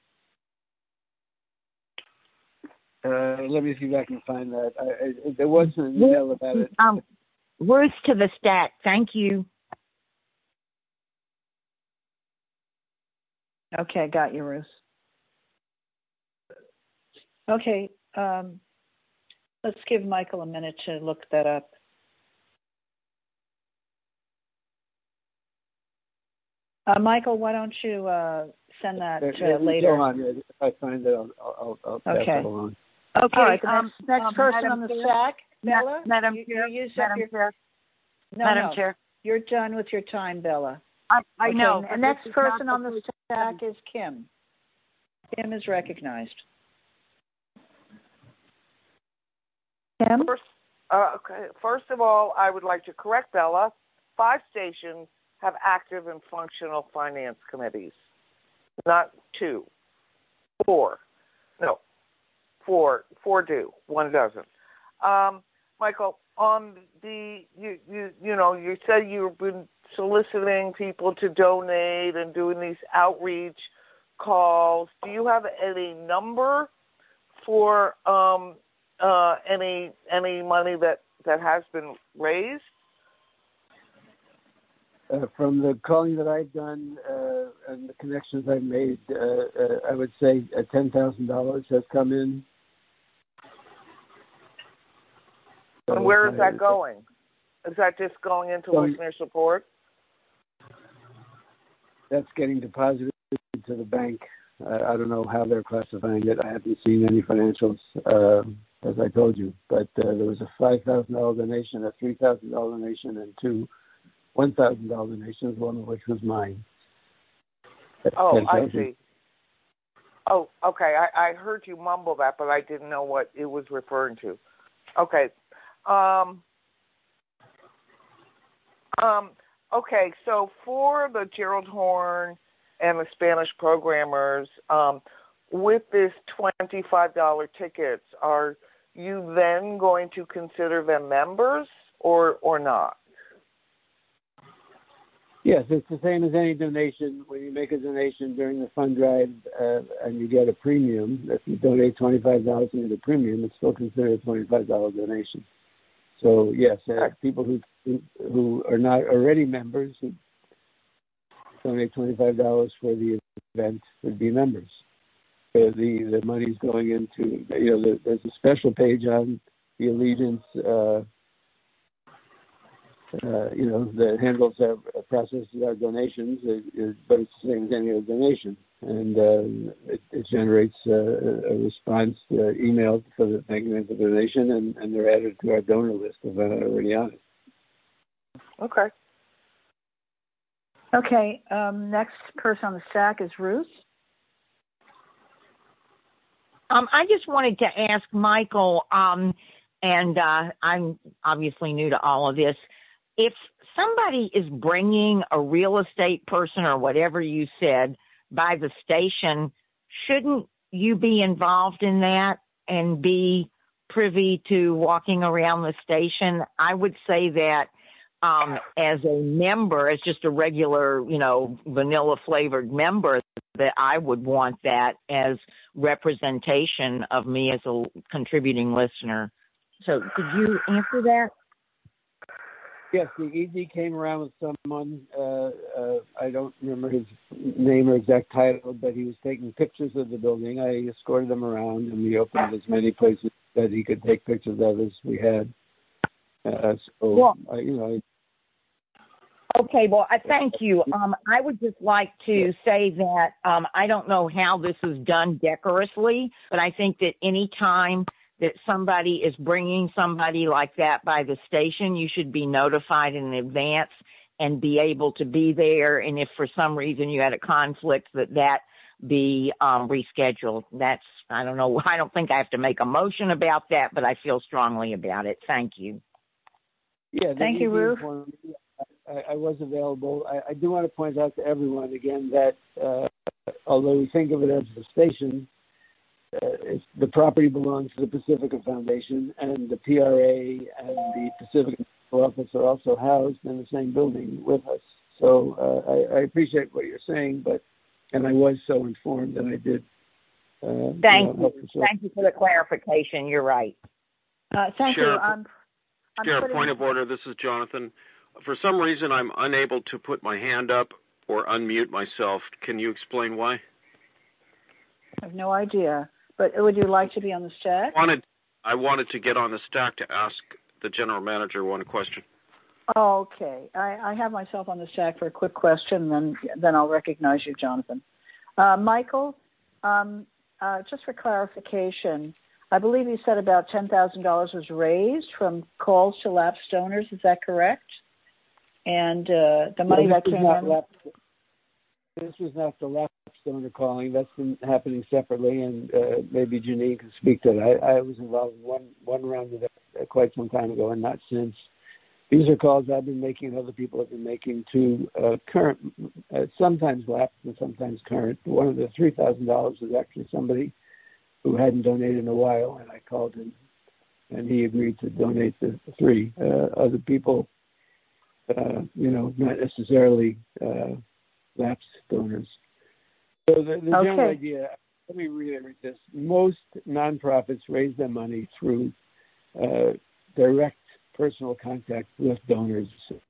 Let me see if I can find that. There was an email about it. Words to the stat. Thank you. Okay, got you, Ruth. Okay, let's give Michael a minute to look that up. Michael, why don't you send that later? Go on. If I find it, I'll pass it along. Okay. All right, next person on the stack, Bella. Madam Chair. You're done with your time, Bella. I know. The next person on the stack is Kim. Kim is recognized. Kim? First of all, I would like to correct Bella. 5 stations have active and functional finance committees. Not 2. 4. No. 4 do. 1 doesn't. Michael, on the you said you've been soliciting people to donate and doing these outreach calls. Do you have any number for any money that has been raised? From the calling that I've done and the connections I've made, I would say $10,000 has come in. And where is that going? Is that just going into listener support? That's getting deposited to the bank. I don't know how they're classifying it. I haven't seen any financials, as I told you. But there was a $5,000 donation, a $3,000 donation, and 2 $1,000 donations, one of which was mine. Oh, I see. Oh, okay. I heard you mumble that, but I didn't know what it was referring to. Okay. Okay, so for the Gerald Horn and the Spanish programmers, with this $25 tickets, are you then going to consider them members or not? Yes, it's the same as any donation. When you make a donation during the fund drive and you get a premium, if you donate $25 into the premium, it's still considered a $25 donation. So yes, people who are not already members who donate $25 for the event would be members. The money's going into, there's a special page on the Allegiance, that handles our processes our donations, but it's the same as any other donation. And it generates a response email for the thank you for the donation, and they're added to our donor list if they're not already on it. Okay. Okay. Next person on the stack is Ruth. I just wanted to ask Michael, and I'm obviously new to all of this. If somebody is bringing a real estate person or whatever you said by the station, shouldn't you be involved in that and be privy to walking around the station? I would say that as a member, as just a regular, vanilla flavored member, that I would want that as representation of me as a contributing listener. So could you answer that? Yes, the ED came around with someone, I don't remember his name or exact title, but he was taking pictures of the building. I escorted him around, and we opened as many places that he could take pictures of as we had. Okay, well, I thank you. I would just like to say that I don't know how this is done decorously, but I think that any time that somebody is bringing somebody like that by the station, you should be notified in advance and be able to be there. And if for some reason you had a conflict, that be rescheduled. I don't know. I don't think I have to make a motion about that, but I feel strongly about it. Thank you. Yeah. Thank you, Ruth. I was available. I do want to point out to everyone again that although we think of it as the station, the property belongs to the Pacifica Foundation, and the PRA and the Pacifica office are also housed in the same building with us. So I appreciate what you're saying, and I was so informed, and I did. Thank you. Thank you for the clarification. You're right. Thank you. Chair, point of order. This is Jonathan. For some reason, I'm unable to put my hand up or unmute myself. Can you explain why? I have no idea. But would you like to be on the stack? I wanted to get on the stack to ask the general manager one question. Okay. I have myself on the stack for a quick question, and then I'll recognize you, Jonathan. Michael, just for clarification, I believe you said about $10,000 was raised from calls to lapsed donors. Is that correct? And the money that came in... This was not the lapsed donor calling. That's been happening separately, and maybe Janine can speak to it. I was involved in one round of that quite some time ago, and not since. These are calls I've been making and other people have been making to current, sometimes lapsed and sometimes current. One of the $3,000 was actually somebody who hadn't donated in a while, and I called him, and he agreed to donate the three. Other people, not necessarily lapsed donors. So the general idea, let me reiterate this. Most nonprofits raise their money through direct personal contact with donors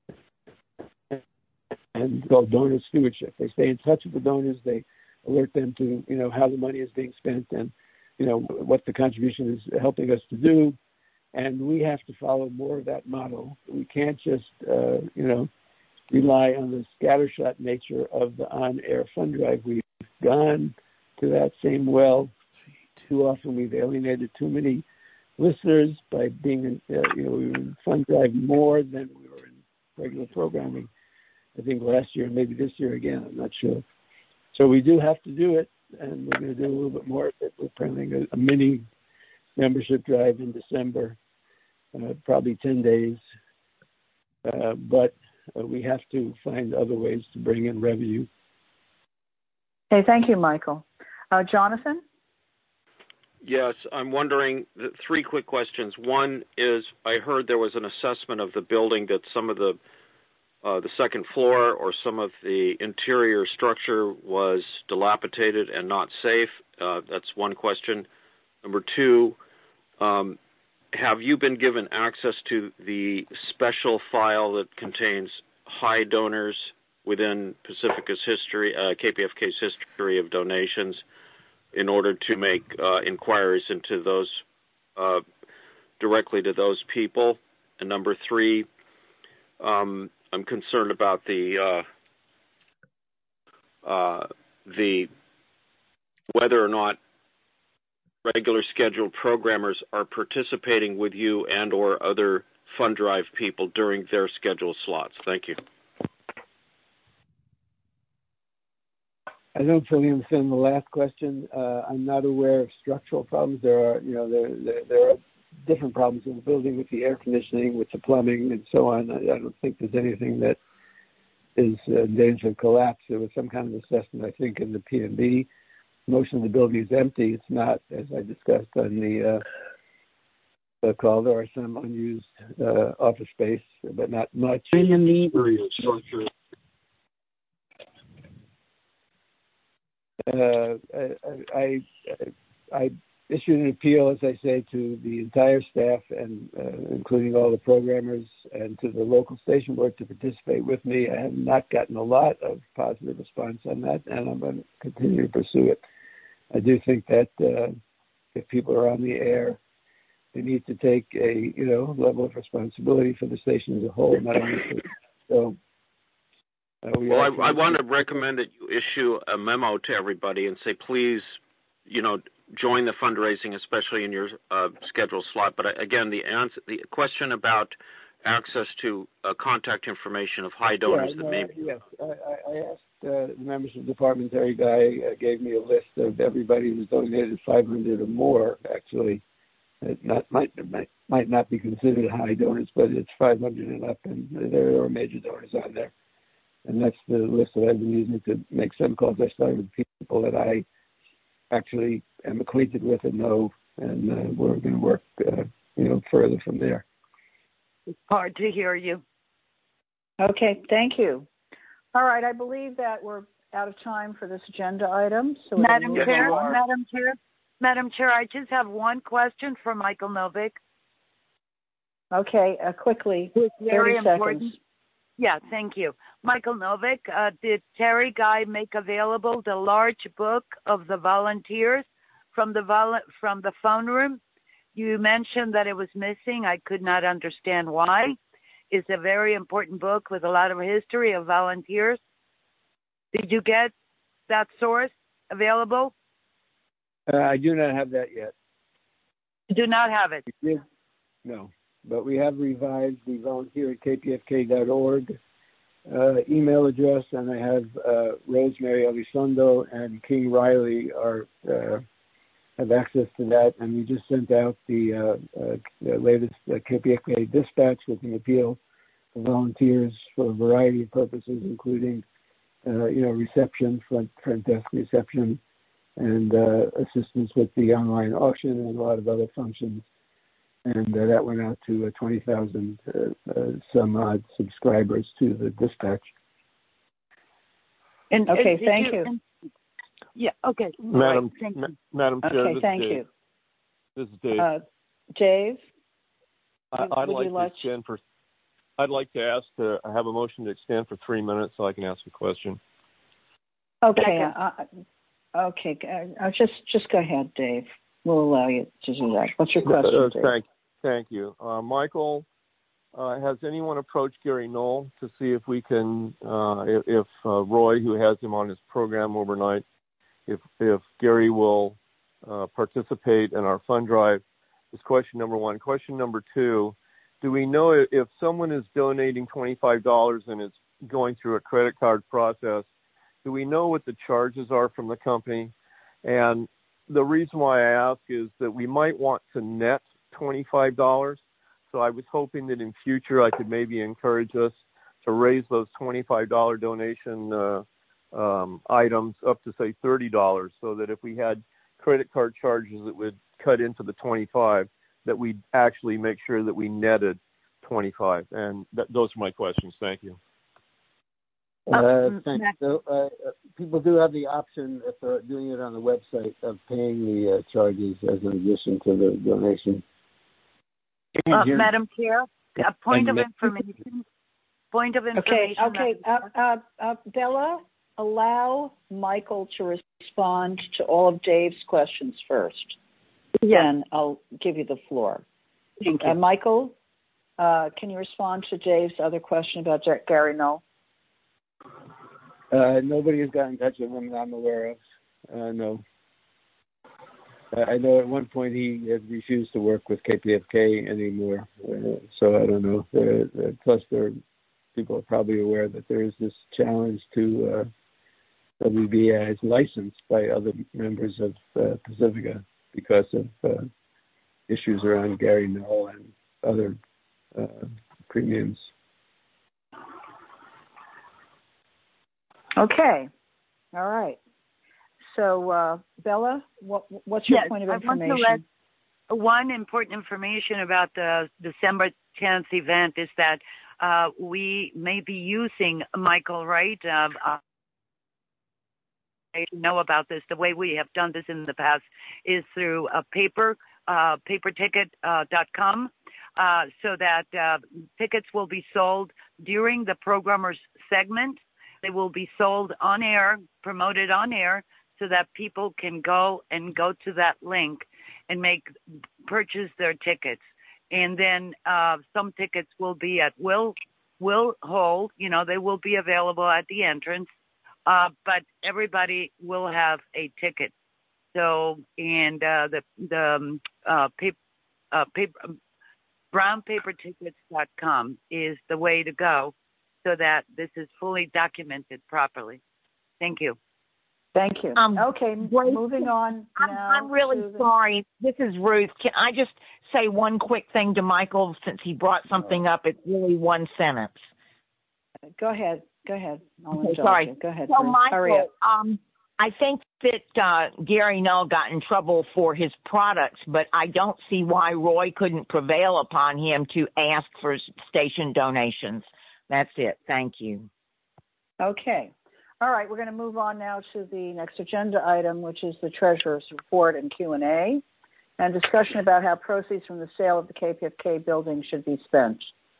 and called donor stewardship. They stay in touch with the donors. They alert them to, how the money is being spent and, what the contribution is helping us to do. And we have to follow more of that model. We can't just, rely on the scattershot nature of the on-air fund drive. We've gone to that same well too often. We've alienated too many listeners by being, we were in fund drive more than we were in regular programming. I think last year, maybe this year again, I'm not sure. So we do have to do it, and we're going to do a little bit more of it. We're planning a mini membership drive in December, probably 10 days. But we have to find other ways to bring in revenue. Hey, thank you, Michael. Jonathan? Yes, I'm wondering, three quick questions. One is, I heard there was an assessment of the building that some of the second floor or some of the interior structure was dilapidated and not safe. That's one question. Number two, have you been given access to the special file that contains high donors within Pacifica's history, KPFK's history of donations, in order to make inquiries into those directly to those people? And number three, I'm concerned about the whether or not regular scheduled programmers are participating with you and or other fund drive people during their scheduled slots. Thank you. I don't fully understand the last question. I'm not aware of structural problems. There are different problems in the building with the air conditioning, with the plumbing, and so on. I don't think there's anything that is in danger of collapse. There was some kind of assessment, I think, in the P&B. Most of the building is empty. It's not, as I discussed on the call, there are some unused office space, but not much. I issued an appeal, as I say, to the entire staff, and including all the programmers, and to the local station board to participate with me. I have not gotten a lot of positive response on that, and I'm going to continue to pursue it. I do think that if people are on the air, they need to take a level of responsibility for the station as a whole. Not only so. I want to recommend that you issue a memo to everybody and say, please, join the fundraising, especially in your scheduled slot. But again, the question about access to contact information of high donors Yes, I asked the members of the department. Terry Guy gave me a list of everybody who's donated 500 or more. Actually, it might not be considered high donors, but it's 500 and up, and there are major donors on there. And that's the list that I've been using to make some calls. I started with people that I actually am acquainted with and know, and we're going to work, further from there. It's hard to hear you. Okay, thank you. All right, I believe that we're out of time for this agenda item. So Madam Chair, I just have one question for Michael Novick. Okay, quickly, 30 seconds. Yeah, thank you. Michael Novick, did Terry Guy make available the large book of the volunteers from the phone room? You mentioned that it was missing. I could not understand why. It's a very important book with a lot of history of volunteers. Did you get that source available? I do not have that yet. You do not have it? No. But we have revised the volunteer@kpfk.org email address, and I have Rosemary Elizondo and King Riley have access to that, and we just sent out the latest KPFK dispatch with an appeal for volunteers for a variety of purposes, including reception, front desk reception, and assistance with the online auction and a lot of other functions. And that went out to 20,000 some odd subscribers to the dispatch. Okay, thank you. Yeah, okay. Madam Chair, okay, thank you. This is Dave. Dave? I'd like to ask to have a motion to extend for 3 minutes so I can ask a question. Okay. Just go ahead, Dave. We'll allow you to do that. What's your question, Dave? Thank you. Michael, has anyone approached Gary Knoll to see if we can, if Roy, who has him on his program overnight, if Gary will participate in our fund drive? Is question number one. Question number two, do we know if someone is donating $25 and is going through a credit card process, do we know what the charges are from the company? And the reason why I ask is that we might want to net $25. So I was hoping that in future I could maybe encourage us to raise those $25 donation items up to, say, $30, so that if we had credit card charges that would cut into the 25, that we actually make sure that we netted 25. And those are my questions. Thank you. Thanks. So, people do have the option, if they're doing it on the website, of paying the charges as an addition to the donation. Madam Chair, a point of information. Point of information. Okay. Bella, allow Michael to respond to all of Dave's questions first. Yes. Then I'll give you the floor. Thank you. Michael, can you respond to Dave's other question about Gary Null? Nobody has gotten in touch with him that I'm aware of. No. I know at one point he had refused to work with KPFK anymore, so I don't know. Plus, people are probably aware that there is this challenge to WBA's license by other members of Pacifica because of issues around Gary Null and other premiums. Okay. All right. So, Bella, what's your point of information? I want to let one important information about the December 10th event is that we may be using, Michael, right? I know about this. The way we have done this in the past is through a paperticket.com, so that tickets will be sold during the programmer's segment. They will be sold on air, promoted on air, so that people can go to that link and purchase their tickets. And then some tickets will be at will hold. They will be available at the entrance, but everybody will have a ticket. So, and brownpapertickets.com is the way to go, so that this is fully documented properly. Thank you. Thank you. Okay, moving on. I'm really sorry. This is Ruth. Can I just say one quick thing to Michael since he brought something up? It's really one sentence. Go ahead. Sorry. You. Go ahead. So, Ruth. Michael, I think that Gary Null got in trouble for his products, but I don't see why Roy couldn't prevail upon him to ask for station donations. That's it. Thank you. Okay. All right. We're going to move on now to the next agenda item, which is the Treasurer's Report and Q&A, and discussion about how proceeds from the sale of the KPFK building should be spent.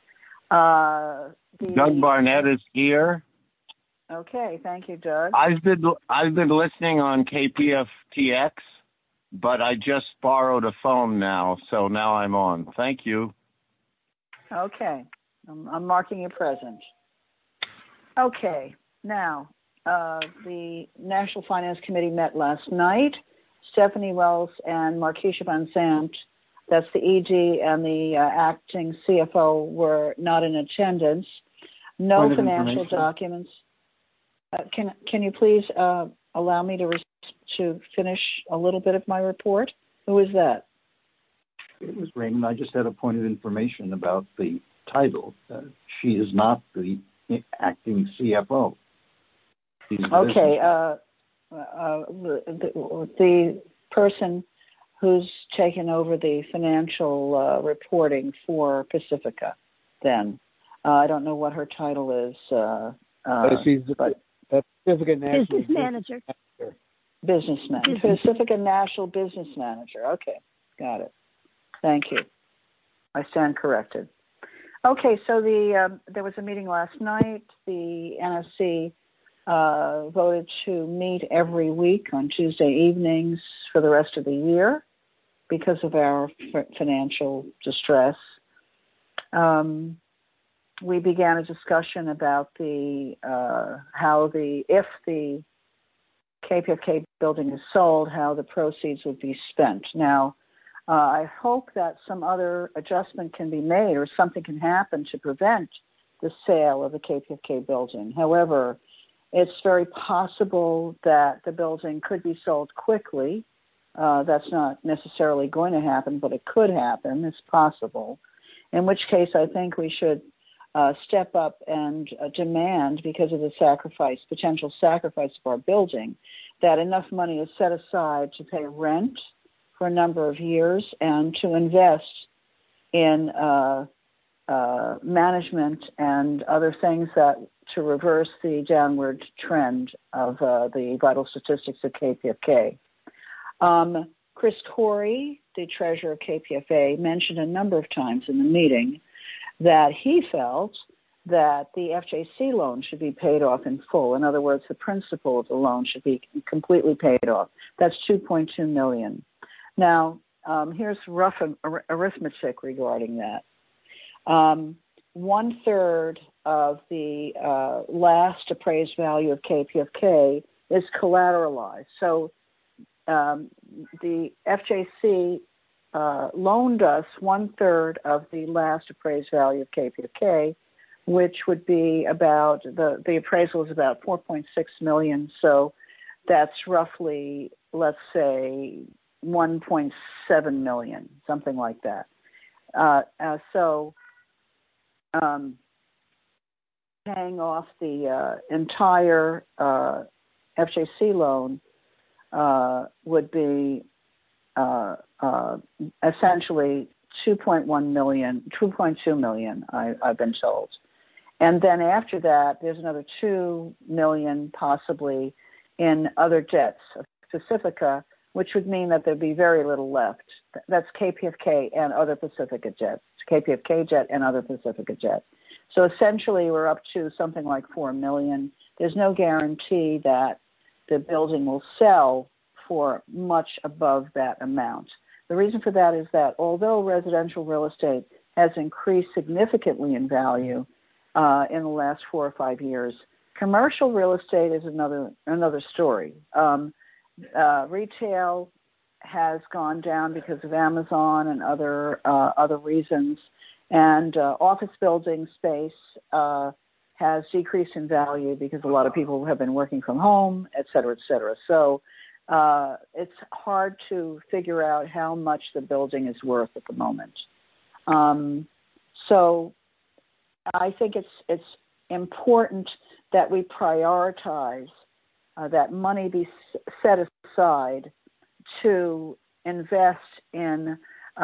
Doug Barnett is here. Okay. Thank you, Doug. I've been listening on KPFTX, but I just borrowed a phone now, so now I'm on. Thank you. Okay. I'm marking you present. Okay. Now, the National Finance Committee met last night. Stephanie Wells and Markeisha Van Zandt, that's the ED and the acting CFO, were not in attendance. No financial documents. Can you please allow me to finish a little bit of my report? Who is that? It was Raymond. I just had a point of information about the title. She is not the acting CFO. Okay. The person who's taken over the financial reporting for Pacifica, then. I don't know what her title is. She's the Pacifica National Business Manager. Pacifica National Business Manager. Okay. Got it. Thank you. I stand corrected. Okay, so there was a meeting last night. The NSC voted to meet every week on Tuesday evenings for the rest of the year because of our financial distress. We began a discussion about if the KPFK building is sold, how the proceeds would be spent. Now, I hope that some other adjustment can be made or something can happen to prevent the sale of the KPFK building. However, it's very possible that the building could be sold quickly. That's not necessarily going to happen, but it could happen. It's possible. In which case, I think we should step up and demand, because of the potential sacrifice of our building, that enough money is set aside to pay rent for a number of years and to invest in management and other things to reverse the downward trend of the vital statistics of KPFK. Chris Corey, the treasurer of KPFA, mentioned a number of times in the meeting that he felt that the FJC loan should be paid off in full. In other words, the principal of the loan should be completely paid off. That's $2.2 million. Now, here's rough arithmetic regarding that. 1/3 of the last appraised value of KPFK is collateralized. So the FJC loaned us 1/3 of the last appraised value of KPFK, which would be about, the appraisal is about $4.6 million. So that's roughly, let's say, $1.7 million, something like that. Paying off the entire FJC loan would be essentially $2.2 million, I've been told. And then after that, there's another $2 million possibly in other debts of Pacifica, which would mean that there'd be very little left. That's KPFK and other Pacifica jets, KPFK jet and other Pacifica jet. So essentially, we're up to something like $4 million. There's no guarantee that the building will sell for much above that amount. The reason for that is that although residential real estate has increased significantly in value in the last 4 or 5 years, commercial real estate is another story. Retail has gone down because of Amazon and other reasons, and office building space has decreased in value because a lot of people have been working from home, et cetera, et cetera. So it's hard to figure out how much the building is worth at the moment. So I think it's important that we prioritize that money be set aside to invest in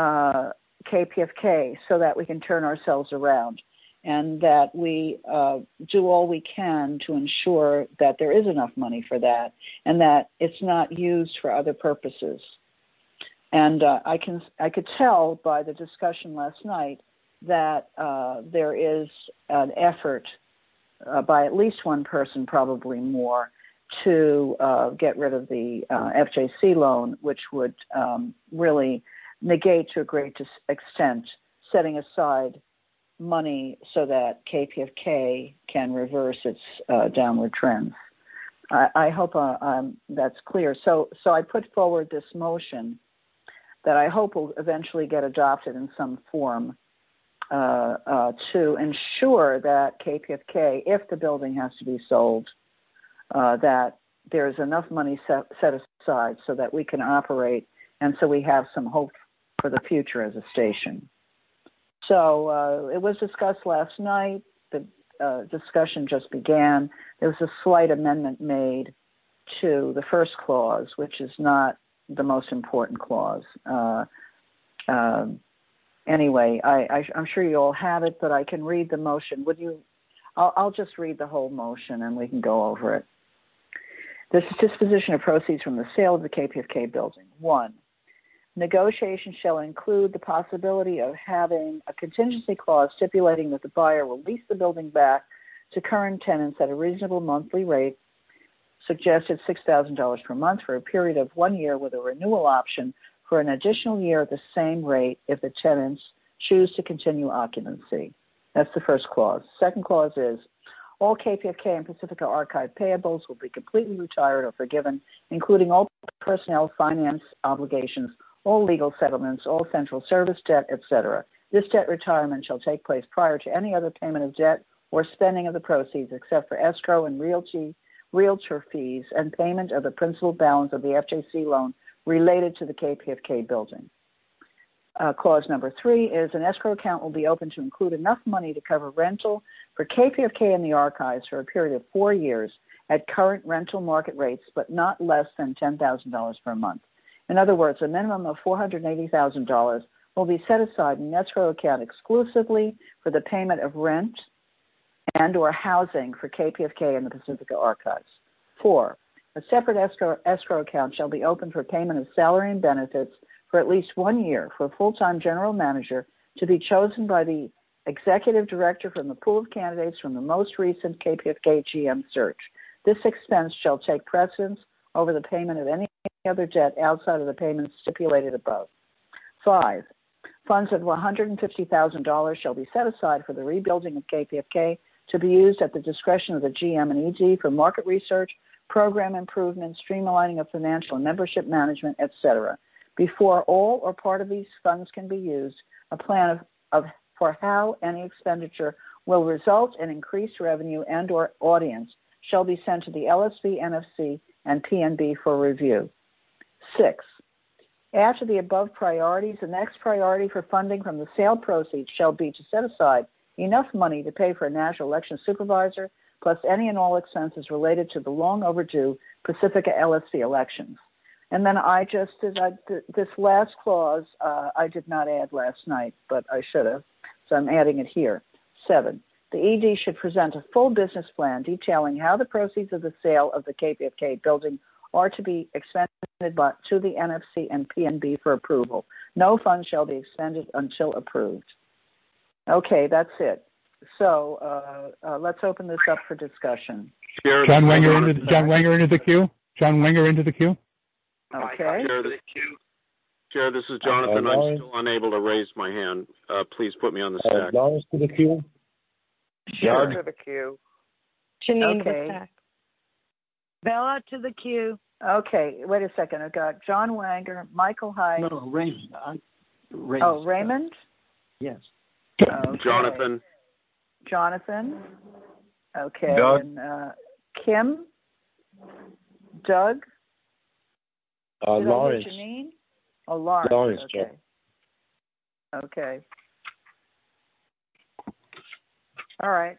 KPFK so that we can turn ourselves around, and that we do all we can to ensure that there is enough money for that and that it's not used for other purposes. And I could tell by the discussion last night that there is an effort by at least one person, probably more, to get rid of the FJC loan, which would really negate to a great extent setting aside money so that KPFK can reverse its downward trends. I hope that's clear. So I put forward this motion that I hope will eventually get adopted in some form to ensure that KPFK, if the building has to be sold, that there's enough money set aside so that we can operate and so we have some hope for the future as a station. So it was discussed last night. The discussion just began. There was a slight amendment made to the first clause, which is not the most important clause. Anyway, I'm sure you all have it, but I can read the motion. Would you? I'll just read the whole motion and we can go over it. This is disposition of proceeds from the sale of the KPFK building. 1, negotiations shall include the possibility of having a contingency clause stipulating that the buyer will lease the building back to current tenants at a reasonable monthly rate, suggested $6,000 per month for a period of 1 year with a renewal option for an additional year at the same rate if the tenants choose to continue occupancy. That's the first clause. Second clause is, all KPFK and Pacifica Archive payables will be completely retired or forgiven, including all personnel, finance obligations, all legal settlements, all central service debt, etc. This debt retirement shall take place prior to any other payment of debt or spending of the proceeds except for escrow and realtor fees and payment of the principal balance of the FJC loan related to the KPFK building. Clause number 3 is an escrow account will be open to include enough money to cover rental for KPFK and the archives for a period of 4 years at current rental market rates, but not less than $10,000 per month. In other words, a minimum of $480,000 will be set aside in an escrow account exclusively for the payment of rent and or housing for KPFK and the Pacifica Archives. 4, a separate escrow account shall be opened for payment of salary and benefits for at least 1 year for a full-time general manager to be chosen by the executive director from the pool of candidates from the most recent KPFK GM search. This expense shall take precedence over the payment of any other debt outside of the payments stipulated above. 5, funds of $150,000 shall be set aside for the rebuilding of KPFK to be used at the discretion of the GM and ED for market research, program improvement, streamlining of financial and membership management, etc. Before all or part of these funds can be used, a plan for how any expenditure will result in increased revenue and or audience shall be sent to the LSV, NFC, and PNB for review. 6, after the above priorities, the next priority for funding from the sale proceeds shall be to set aside enough money to pay for a national election supervisor, plus any and all expenses related to the long overdue Pacifica LSC elections. And then I just did this last clause, I did not add last night, but I should have, so I'm adding it here. 7, the ED should present a full business plan detailing how the proceeds of the sale of the KPFK building are to be expended to the NFC and PNB for approval. No funds shall be expended until approved. Okay, that's it. So let's open this up for discussion. John Wenger into the queue. John Wenger into the queue. Okay. Chair, this is Jonathan. I'm still unable to raise my hand. Please put me on the stack. Lawrence to the queue. Sure. To the queue. Janine okay. to the stack. Bella to the queue. Okay, wait a second. I've got John Wanger, Michael Hyde. No, Raymond. Raymond? Yes. Okay. Jonathan. Okay. Doug. And, Kim? Doug? Lawrence. Janine? Oh, Lawrence. Lawrence, okay. Okay. All right.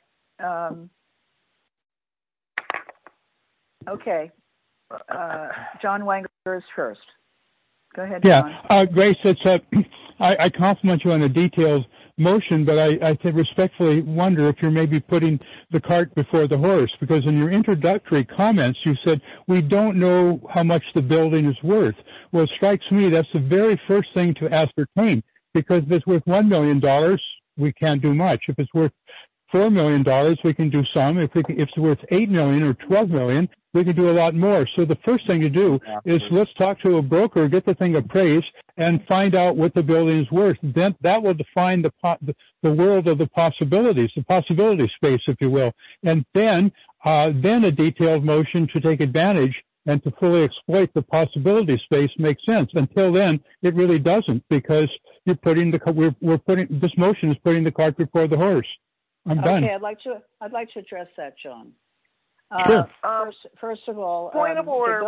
Okay. John Wanger is first. Go ahead, John. Yeah, Grace, I compliment you on the detailed motion, but I respectfully wonder if you're maybe putting the cart before the horse, because in your introductory comments you said, we don't know how much the building is worth. Well, it strikes me that's the very first thing to ascertain, because if it's worth $1 million, we can't do much. If it's worth $4 million, we can do some. If it's worth $8 million or $12 million, we can do a lot more. So the first thing to do is let's talk to a broker, get the thing appraised, and find out what the building is worth. Then that will define the world of the possibilities, the possibility space, if you will. And then a detailed motion to take advantage and to fully exploit the possibility space makes sense. Until then, it really doesn't, because you're putting this motion is putting the cart before the horse. I'm done. Okay, I'd like to address that, John. Sure. First of all, Point of order.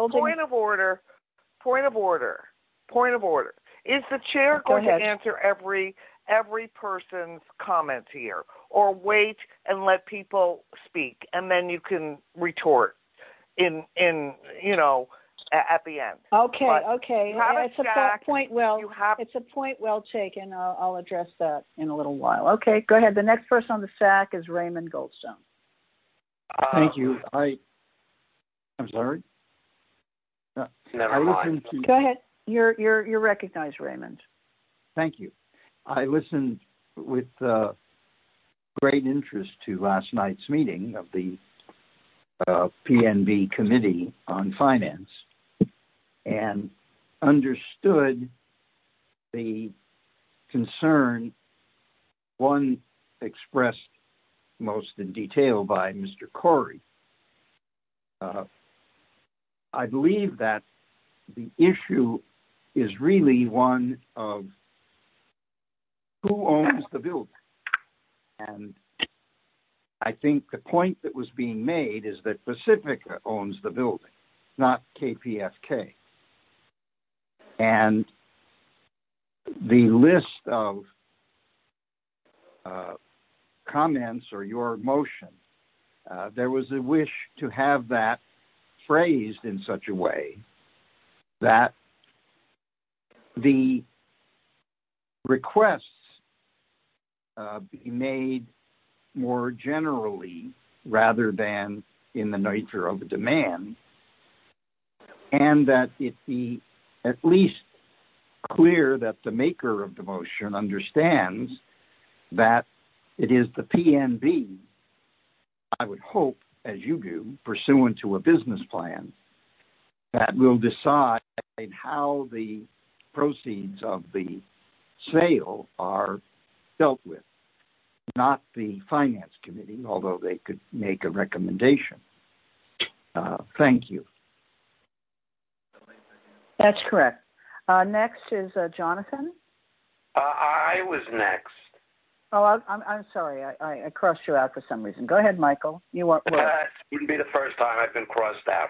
Is the chair going to answer every person's comment here, or wait and let people speak and then you can retort in at the end? Okay. But okay. It's a point well taken. I'll address that in a little while. Okay, go ahead. The next person on the stack is Raymond Goldstone. Thank you. I'm sorry. Never mind. Go ahead. You're recognized, Raymond. Thank you. I listened with great interest to last night's meeting of the PNB Committee on Finance and understood the concern, one expressed most in detail by Mr. Corey. I believe that the issue is really one of who owns the building. And I think the point that was being made is that Pacifica owns the building, not KPFK. And the list of comments or your motion, there was a wish to have that phrased in such a way that the requests be made more generally rather than in the nature of a demand, and that it be at least clear that the maker of the motion understands that it is the PNB, I would hope, as you do, pursuant to a business plan, that will decide how the proceeds of the sale are dealt with, not the Finance Committee, although they could make a recommendation. Thank you. That's correct. Next is Jonathan. I was next. Oh, I'm sorry. I crossed you out for some reason. Go ahead, Michael. You weren't. Wouldn't be the first time I've been crossed out.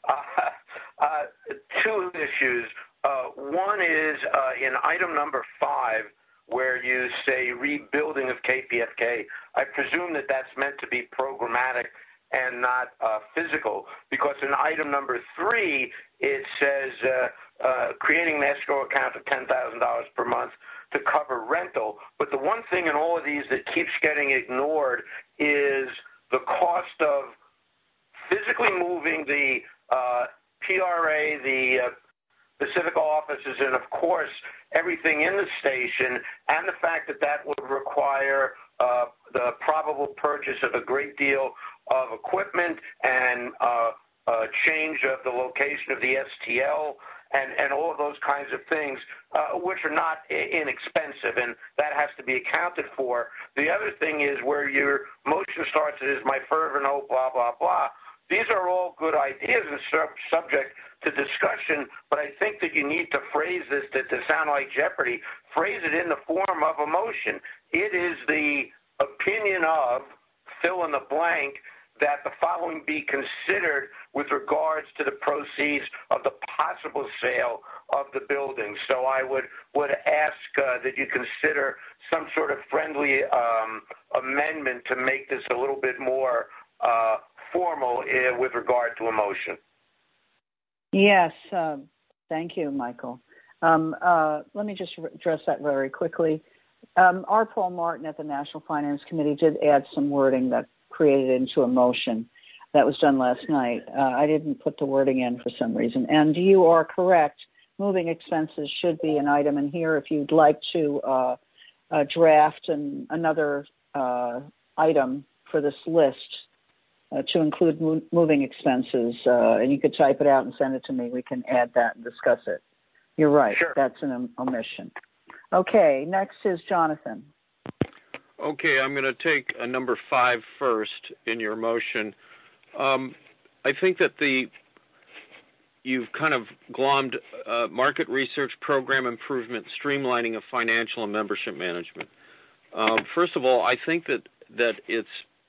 Two issues. One is in item number 5, where you say rebuilding of KPFK. I presume that that's meant to be programmatic and not physical, because in item number 3, it says creating an escrow account of $10,000 per month to cover rental. But the one thing in all of these that keeps getting ignored is the cost of physically moving the PRA, the Pacific offices, and of course everything in the station, and the fact that that would require the probable purchase of a great deal of equipment and change of the location of the STL and all of those kinds of things, which are not inexpensive, and that has to be accounted for. The other thing is where your motion starts, it is my fervent hope, blah, blah, blah. These are all good ideas and subject to discussion, but I think that you need to phrase this to sound like Jeopardy. Phrase it in the form of a motion. It is the opinion of, fill in the blank, that the following be considered with regards to the proceeds of the possible sale of the building. So I would ask that you consider some sort of friendly amendment to make this a little bit more formal with regard to a motion. Yes, thank you, Michael. Let me just address that very quickly. R. Paul Martin at the National Finance Committee did add some wording that created into a motion that was done last night. I didn't put the wording in for some reason. And you are correct. Moving expenses should be an item in here. If you'd like to draft another item for this list to include moving expenses, and you could type it out and send it to me, we can add that and discuss it. You're right. Sure. That's an omission. Okay, next is Jonathan. Okay, I'm going to take number 5 first in your motion. I think that you've kind of glommed market research, program improvement, streamlining of financial and membership management. First of all, I think that it's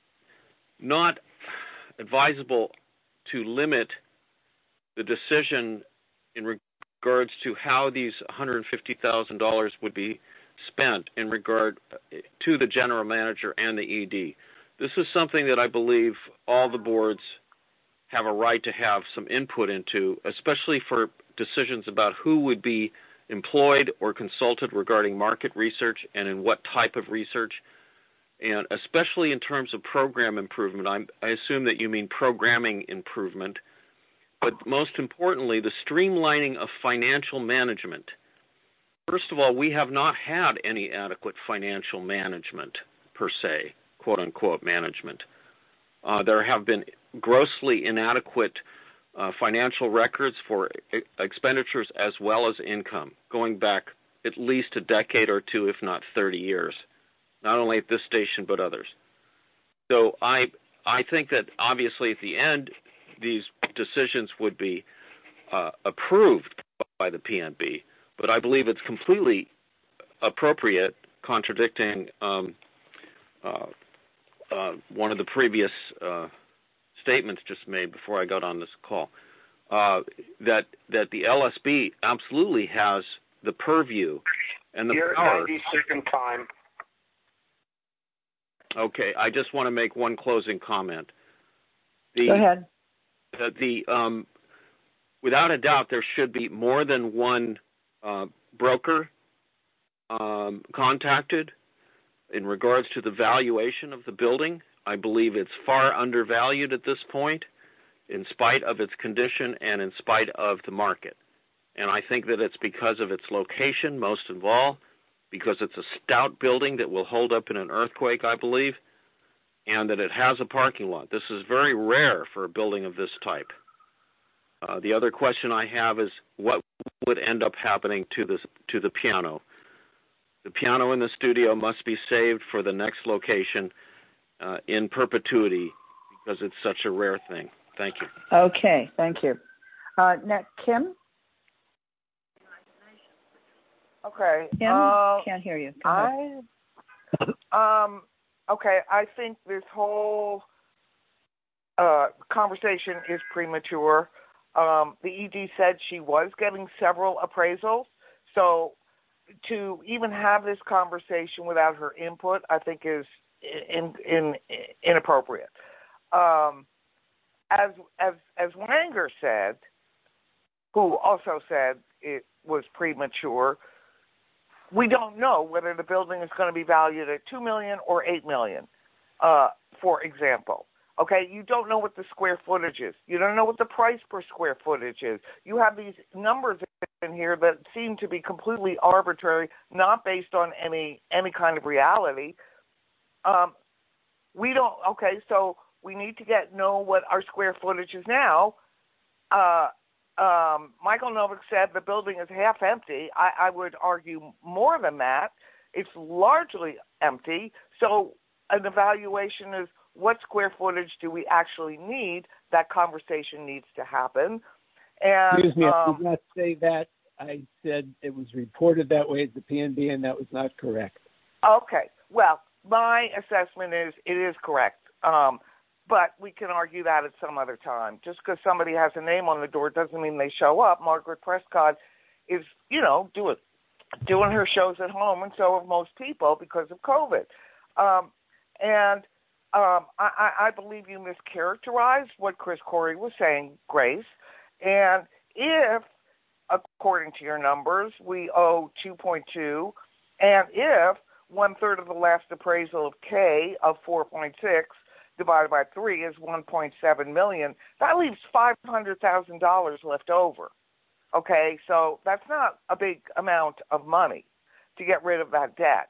not advisable to limit the decision in regards to how these $150,000 would be spent in regard to the general manager and the ED. This is something that I believe all the boards have a right to have some input into, especially for decisions about who would be employed or consulted regarding market research and in what type of research, and especially in terms of program improvement. I assume that you mean programming improvement, but most importantly, the streamlining of financial management. First of all, we have not had any adequate financial management per se, quote-unquote management. There have been grossly inadequate financial records for expenditures as well as income, going back at least a decade or two, if not 30 years, not only at this station but others. So I think that obviously at the end, these decisions would be approved by the PNB, but I believe it's completely appropriate, contradicting one of the previous statements just made before I got on this call, that the LSB absolutely has the purview and the power. 90-second time. Okay, I just want to make one closing comment. Go ahead. Without a doubt, there should be more than one broker contacted in regards to the valuation of the building. I believe it's far undervalued at this point, in spite of its condition and in spite of the market. And I think that it's because of its location, most of all, because it's a stout building that will hold up in an earthquake, I believe, and that it has a parking lot. This is very rare for a building of this type. The other question I have is what would end up happening to the piano? The piano in the studio must be saved for the next location in perpetuity because it's such a rare thing. Thank you. Okay, thank you. Next, Kim? Okay. Kim, can't hear you. Okay, I think this whole conversation is premature. The ED said she was getting several appraisals, so to even have this conversation without her input, I think is inappropriate. As Wanger said, who also said it was premature, we don't know whether the building is going to be valued at $2 million or $8 million, for example. Okay, you don't know what the square footage is. You don't know what the price per square footage is. You have these numbers in here that seem to be completely arbitrary, not based on any kind of reality. We don't. Okay, so we need to know what our square footage is now. Michael Novick said the building is half empty. I would argue more than that. It's largely empty. So an evaluation is, what square footage do we actually need? That conversation needs to happen. And, excuse me, I did not say that. I said it was reported that way at the PNB, and that was not correct. Okay. Well, my assessment is it is correct. But we can argue that at some other time. Just because somebody has a name on the door doesn't mean they show up. Margaret Prescott is, doing her shows at home, and so have most people because of COVID. I believe you mischaracterized what Chris Corey was saying, Grace. And if, according to your numbers, we owe 2.2, and if 1/3 of the last appraisal of K of 4.6 divided by 3 is 1.7 million, that leaves $500,000 left over. Okay, so that's not a big amount of money to get rid of that debt.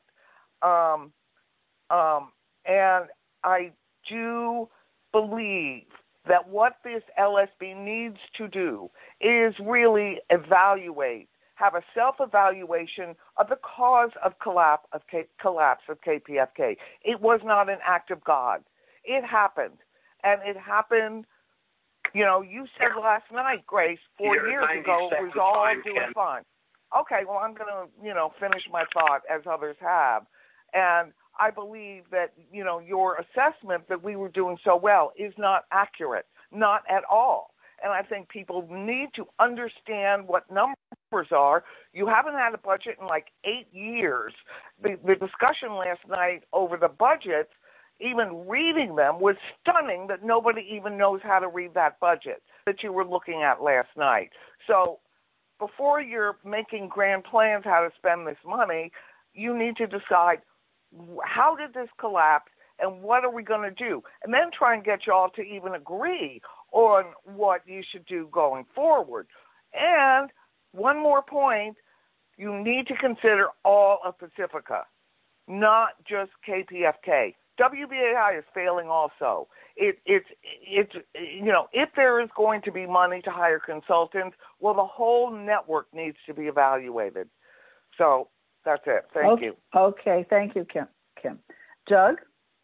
And I do believe that what this LSB needs to do is really have a self-evaluation of the cause of collapse of KPFK. It was not an act of God. It happened. And it happened, you said last night, Grace, 4 years ago, it was all doing fine. Okay, well, I'm going to, finish my thought as others have. And I believe that, your assessment that we were doing so well is not accurate, not at all. And I think people need to understand what numbers are. You haven't had a budget in like 8 years. The discussion last night over the budget, even reading them, was stunning that nobody even knows how to read that budget that you were looking at last night. So before you're making grand plans how to spend this money, you need to decide, how did this collapse and what are we going to do? And then try and get you all to even agree on what you should do going forward. And one more point, you need to consider all of Pacifica, not just KPFK. WBAI is failing also. It's if there is going to be money to hire consultants, well, the whole network needs to be evaluated. So that's it. Thank you. Okay, thank you, Kim. Doug?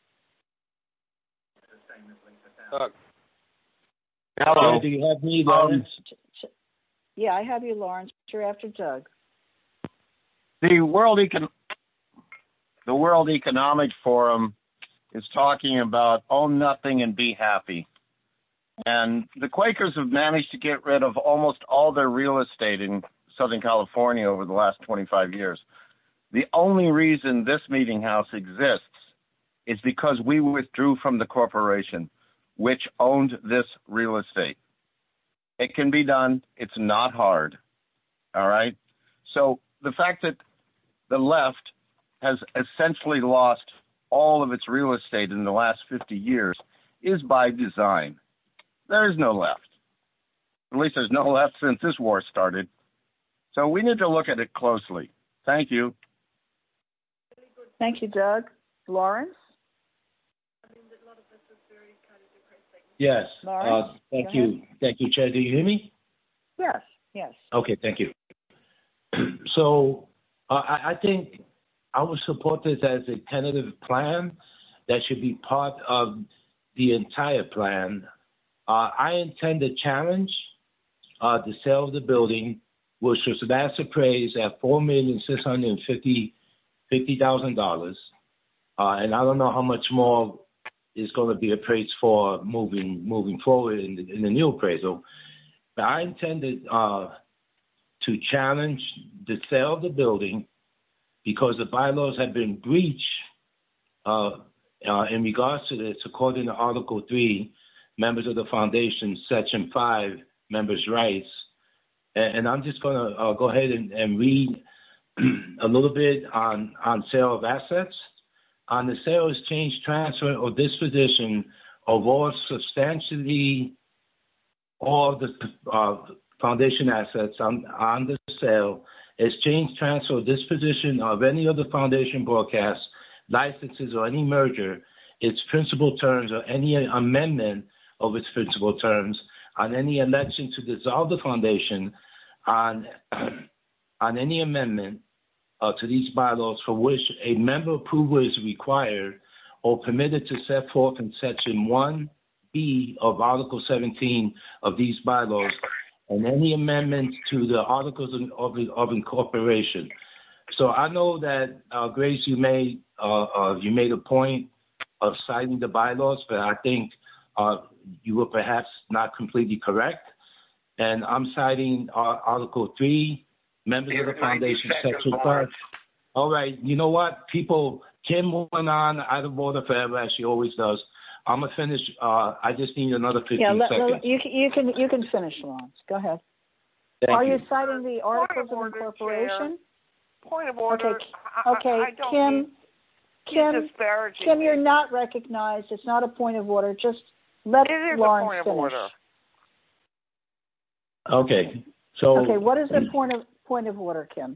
Hello. Do you have me, Lawrence? Yeah, I have you, Lawrence. You're after Doug. The World Economic Forum is talking about own nothing and be happy. And the Quakers have managed to get rid of almost all their real estate in Southern California over the last 25 years. The only reason this meeting house exists is because we withdrew from the corporation, which owned this real estate. It can be done. It's not hard. All right? So the fact that the left has essentially lost all of its real estate in the last 50 years is by design. There is no left. At least there's no left since this war started. So we need to look at it closely. Thank you. Thank you, Doug. Lawrence? Yes. Lawrence, thank you. Thank you, Chair. Do you hear me? Yes, yes. Okay, thank you. So I think I would support this as a tentative plan that should be part of the entire plan. I intend to challenge the sale of the building, which was last appraised at $4,650,000. And I don't know how much more is going to be appraised for moving forward in the new appraisal. But I intended to challenge the sale of the building because the bylaws have been breached in regards to this, according to Article 3, members of the foundation, Section 5, members' rights. And I'm just going to go ahead and read a little bit on sale of assets. On the sale, exchange, transfer, or disposition of all substantially all the foundation assets on the sale, exchange, transfer, or disposition of any of the foundation broadcasts, licenses, or any merger, its principal terms, or any amendment of its principal terms, on any election to dissolve the foundation, on any amendment to these bylaws for which a member approval is required or permitted to set forth in Section 1B of Article 17 of these bylaws, and any amendments to the Articles of Incorporation. So I know that, Grace, you made a point of citing the bylaws, but I think you were perhaps not completely correct. And I'm citing Article 3, members of the foundation, Section 5. All right, you know what? Kim went on out of order forever, as she always does. I'm going to finish. I just need another 15 seconds. You can finish, Lawrence. Go ahead. Are you citing the Articles of Incorporation? Point of order. Okay. Kim, you're not recognized. It's not a point of order. Just let Lawrence finish. Okay. So. Okay. What is the point of order, Kim?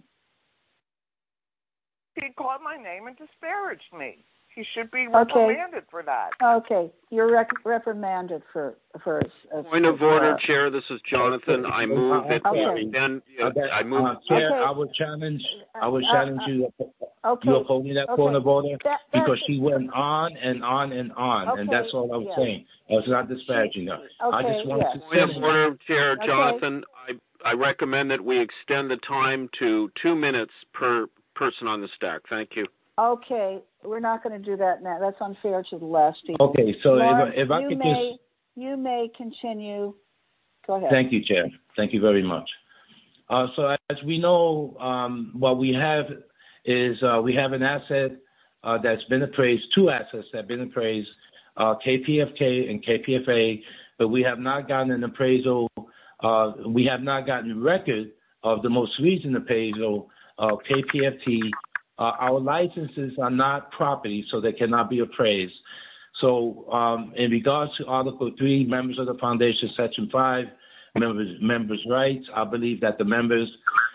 He called my name and disparaged me. He should be reprimanded for that. Okay, you're reprimanded for point of order, Chair. This is Jonathan. I move that Chair, I would challenge you. You opposing that point of order because she went on and on and on, and that's all I was saying. I was not disparaging her. I just wanted to point of order, Chair Jonathan. I recommend that we extend the time to 2 minutes per person on the stack. Thank you. Okay, we're not going to do that now. That's unfair to the last people. Okay, so Lawrence, if I could you may continue. Go ahead. Thank you, Chair. Thank you very much. So as we know, what we have is we have an asset that's been appraised, two assets that have been appraised, KPFK and KPFA, but we have not gotten an appraisal. We have not gotten a record of the most recent appraisal of KPFT. Our licenses are not property, so they cannot be appraised. So in regards to Article 3, members of the foundation, Section 5, members' rights, I believe that the members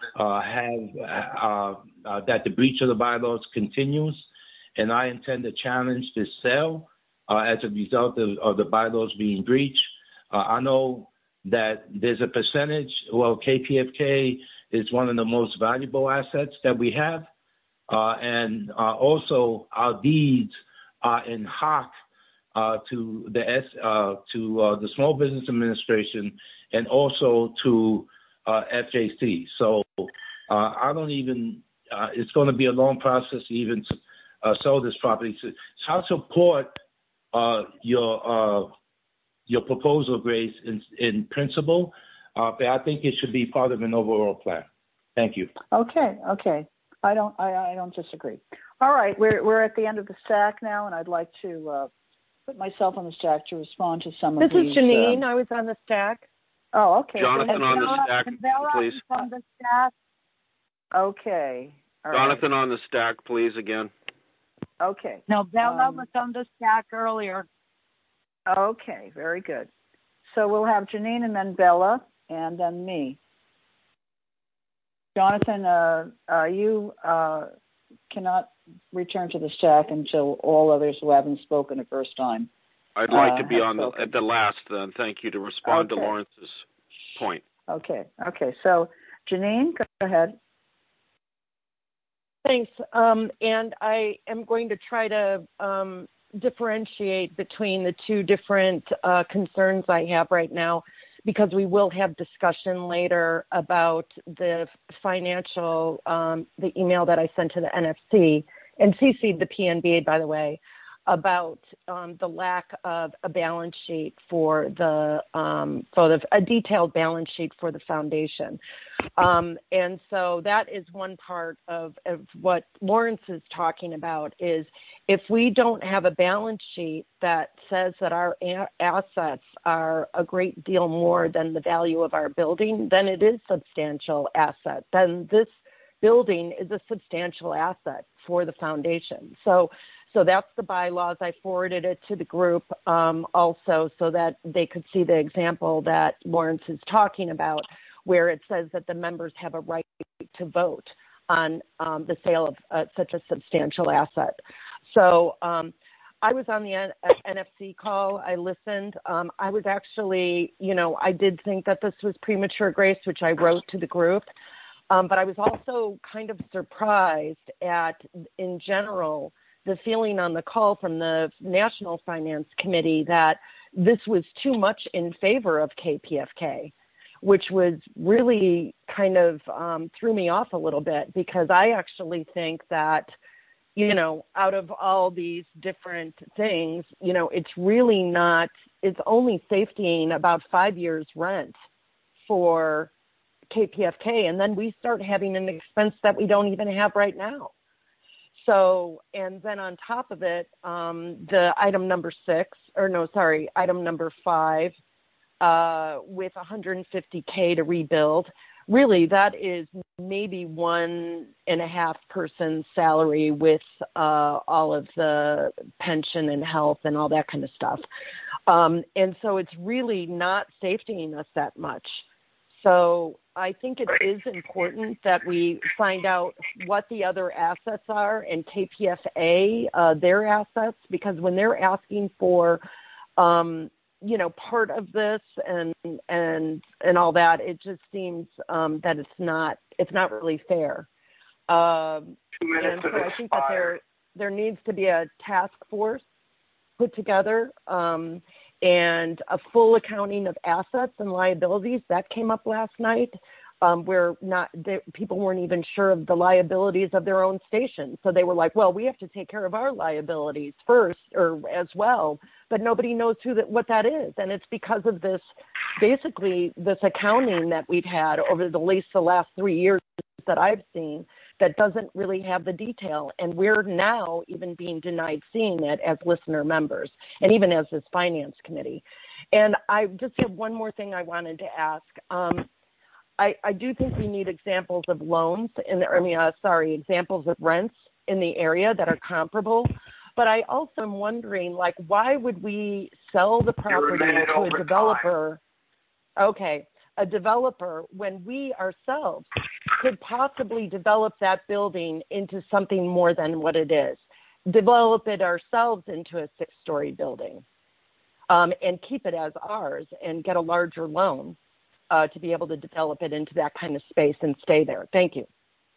that the breach of the bylaws continues, and I intend to challenge this sale as a result of the bylaws being breached. I know that there's a percentage, KPFK is one of the most valuable assets that we have. And also our deeds are in hock to the Small Business Administration and also to FJC. So I don't even. It's going to be a long process to even sell this property. So I support your proposal, Grace, in principle, but I think it should be part of an overall plan. Thank you. Okay. I don't disagree. All right, we're at the end of the stack now, and I'd like to put myself on the stack to respond to some of these. This is Janine. I was on the stack. Oh, okay. Jonathan on the stack, please. On the stack. Okay. All Jonathan right. on the stack, please, again. Okay. No, Bella was on the stack earlier. Okay, very good. So we'll have Janine and then Bella and then me. Jonathan, you cannot return to the stack until all others who haven't spoken the first time. I'd like to be on at the last then. Thank you, to respond to Lawrence's point. Okay. So Janine, go ahead. Thanks. And I am going to try to differentiate between the two different concerns I have right now, because we will have discussion later about the financial, the email that I sent to the NFC and CC'd the PNB, by the way, about the lack of a balance sheet for a detailed balance sheet for the foundation. And so that is one part of what Lawrence is talking about, is if we don't have a balance sheet that says that our assets are a great deal more than the value of our building, then it is substantial asset. Then this building is a substantial asset for the foundation. So that's the bylaws. I forwarded it to the group also so that they could see the example that Lawrence is talking about, where it says that the members have a right to vote on the sale of such a substantial asset. So I was on the NFC call. I listened. I was actually, I did think that this was premature, Grace, which I wrote to the group. But I was also kind of surprised at, in general, the feeling on the call from the National Finance Committee that this was too much in favor of KPFK, which was really kind of threw me off a little bit, because I actually think that, out of all these different things, it's really not, it's only safetying about 5 years rent for KPFK. And then we start having an expense that we don't even have right now. So, and then on top of it, the item number 5, with $150K to rebuild, really that is maybe 1.5 person's salary with all of the pension and health and all that kind of stuff. And so it's really not safetying us that much. So I think it is important that we find out what the other assets are and KPFA, their assets, because when they're asking for, part of this and all that, it just seems that it's not really fair. 2 minutes and so I think that there needs to be a task force put together, and a full accounting of assets and liabilities. That came up last night, where people weren't even sure of the liabilities of their own station. So they were like, well, we have to take care of our liabilities first or as well, but nobody knows what that is. And it's because of this accounting that we've had over at least the last 3 years that I've seen, that doesn't really have the detail. And we're now even being denied seeing it as listener members, and even as this finance committee. And I just have one more thing I wanted to ask. I do think we need examples of loans, examples of rents in the area that are comparable. But I also am wondering, why would we sell the property to a developer? Okay. A developer, when we ourselves could possibly develop that building into something more than what it is, develop it ourselves into a 6-story building, and keep it as ours and get a larger loan to be able to develop it into that kind of space and stay there. Thank you.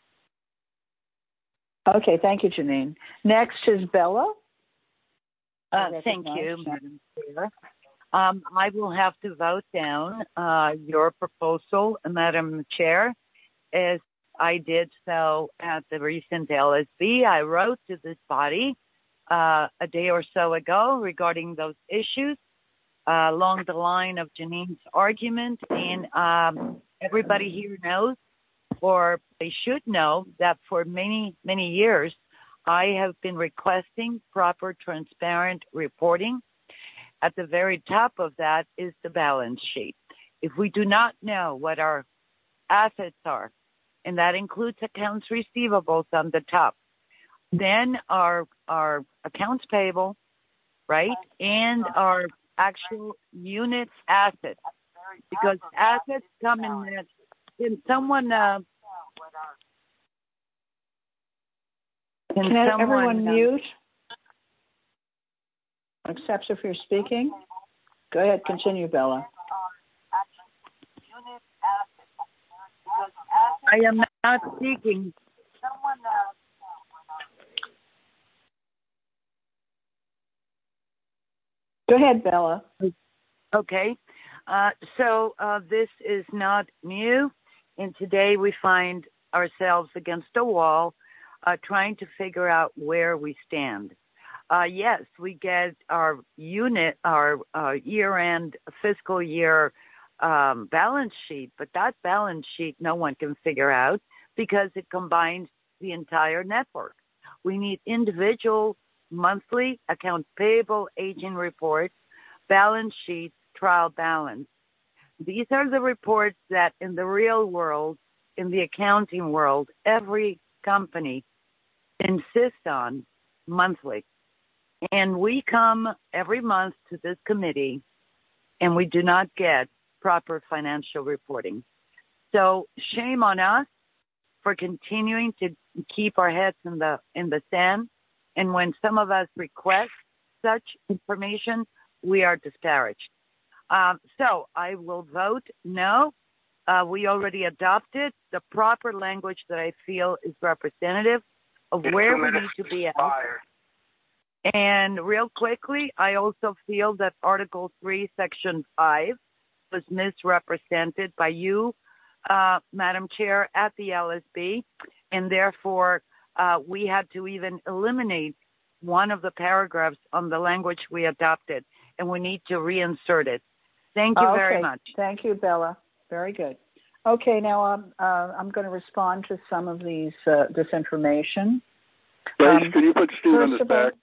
Okay, thank you, Janine. Next is Bella. Thank you, Madam Chair. I will have to vote down your proposal, Madam Chair, as I did so at the recent LSB. I wrote to this body a day or so ago regarding those issues along the line of Janine's argument. And everybody here knows, or they should know, that for many, many years, I have been requesting proper, transparent reporting. At the very top of that is the balance sheet. If we do not know what our assets are and that includes accounts receivables on the top. Then our accounts payable, right, and our actual unit assets, because assets come in next. Can someone? Can everyone mute? Except if you're speaking. Go ahead, continue, Bella. I am not speaking. Go ahead, Bella. Okay. So this is not new, and today we find ourselves against a wall trying to figure out where we stand. Yes, we get our year-end fiscal year balance sheet, but that balance sheet no one can figure out because it combines the entire network. We need individual monthly accounts payable, aging reports, balance sheets, trial balance. These are the reports that in the real world, in the accounting world, every company insists on monthly. And we come every month to this committee and we do not get proper financial reporting. So shame on us for continuing to keep our heads in the sand. And when some of us request such information, we are disparaged. So I will vote no. We already adopted the proper language that I feel is representative of where we need to be at. And real quickly, I also feel that Article 3, Section 5 was misrepresented by you, Madam Chair, at the LSB, and therefore we had to even eliminate one of the paragraphs on the language we adopted, and we need to reinsert it. Thank you very much. Thank you, Bella. Very good. Okay, now I'm going to respond to some of this information. Grace, can you put Steve on his back?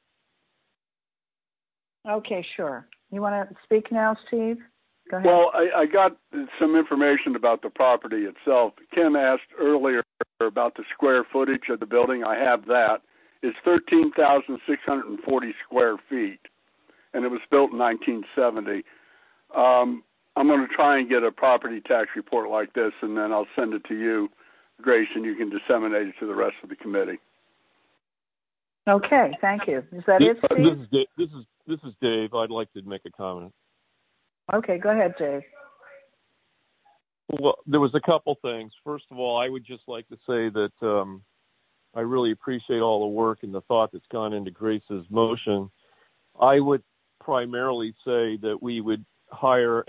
Okay, sure. You want to speak now, Steve? Go ahead. Well, I got some information about the property itself. Ken asked earlier about the square footage of the building. I have that. It's 13,640 square feet, and it was built in 1970. I'm going to try and get a property tax report like this, and then I'll send it to you, Grace, and you can disseminate it to the rest of the committee. Okay, thank you. Is that it, Steve? This is Dave. I'd like to make a comment. Okay, go ahead, Dave. Well, there was a couple things. First of all, I would just like to say that I really appreciate all the work and the thought that's gone into Grace's motion. I would primarily say that we would hire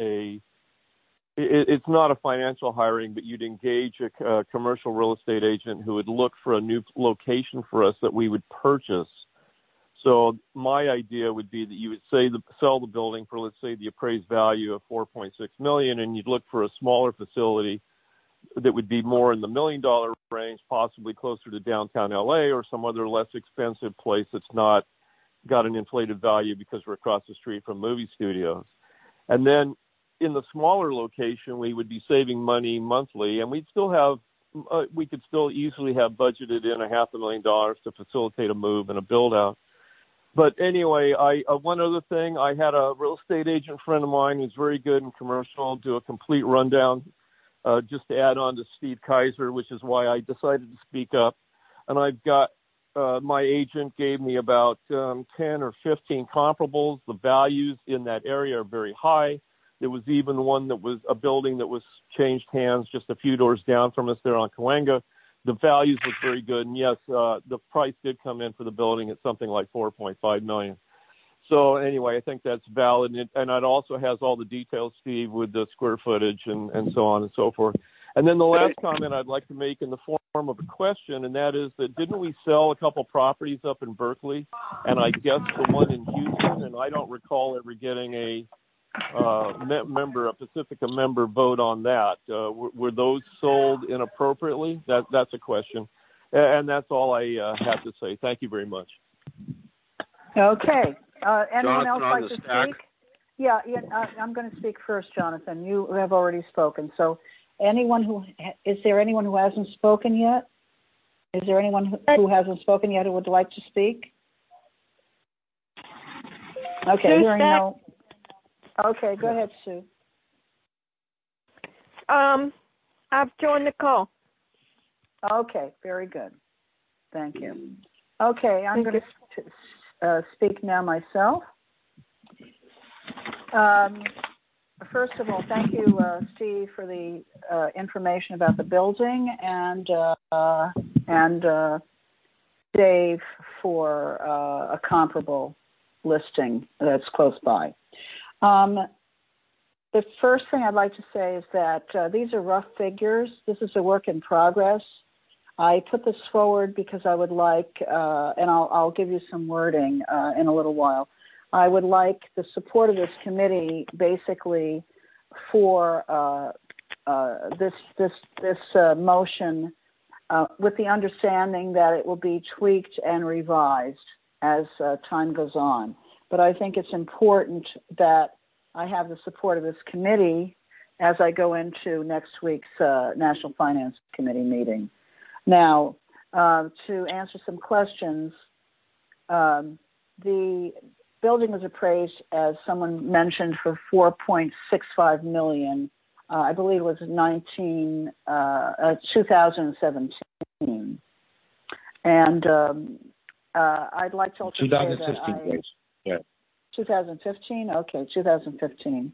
it's not a financial hiring, but you'd engage a commercial real estate agent who would look for a new location for us that we would purchase. So my idea would be that you would sell the building for, let's say, the appraised value of $4.6 million, and you'd look for a smaller facility that would be more in the $1 million range, possibly closer to downtown LA or some other less expensive place that's not got an inflated value because we're across the street from movie studios. And then in the smaller location, we would be saving money monthly, and we could still easily have budgeted in $500,000 to facilitate a move and a build out. But anyway, one other thing, I had a real estate agent friend of mine who's very good in commercial do a complete rundown, just to add on to Steve Kaiser, which is why I decided to speak up. And I've got my agent gave me about 10 or 15 comparables. The values in that area are very high. There was even one that was a building that was changed hands just a few doors down from us there on Cahuenga. The values look very good. And yes, the price did come in for the building at something like $4.5 million. So anyway, I think that's valid. And it also has all the details, Steve, with the square footage and so on and so forth. And then the last comment I'd like to make in the form of a question, and that is that didn't we sell a couple properties up in Berkeley? And I guess the one in Houston, and I don't recall ever getting a Pacifica member vote on that. Were those sold inappropriately? That's a question. And that's all I have to say. Thank you very much. Okay. Anyone else Jonathan, like to speak? Yeah, I'm going to speak first, Jonathan. You have already spoken. So is there anyone who hasn't spoken yet? Is there anyone who hasn't spoken yet who would like to speak? Okay, hearing no. Okay, go ahead, Sue. I've joined the call. Okay, very good. Thank you. Okay, I'm going to speak now myself. First of all, thank you, Steve, for the information about the building, and Dave for a comparable listing that's close by. The first thing I'd like to say is that these are rough figures. This is a work in progress. I put this forward because I would like, and I'll give you some wording in a little while. I would like the support of this committee, basically, for this motion, with the understanding that it will be tweaked and revised as time goes on. But I think it's important that I have the support of this committee as I go into next week's National Finance Committee meeting. Now, to answer some questions, the building was appraised, as someone mentioned, for $4.65 million. I believe it was 2017. And I'd like to also 2015, say that 2015? Okay, 2015.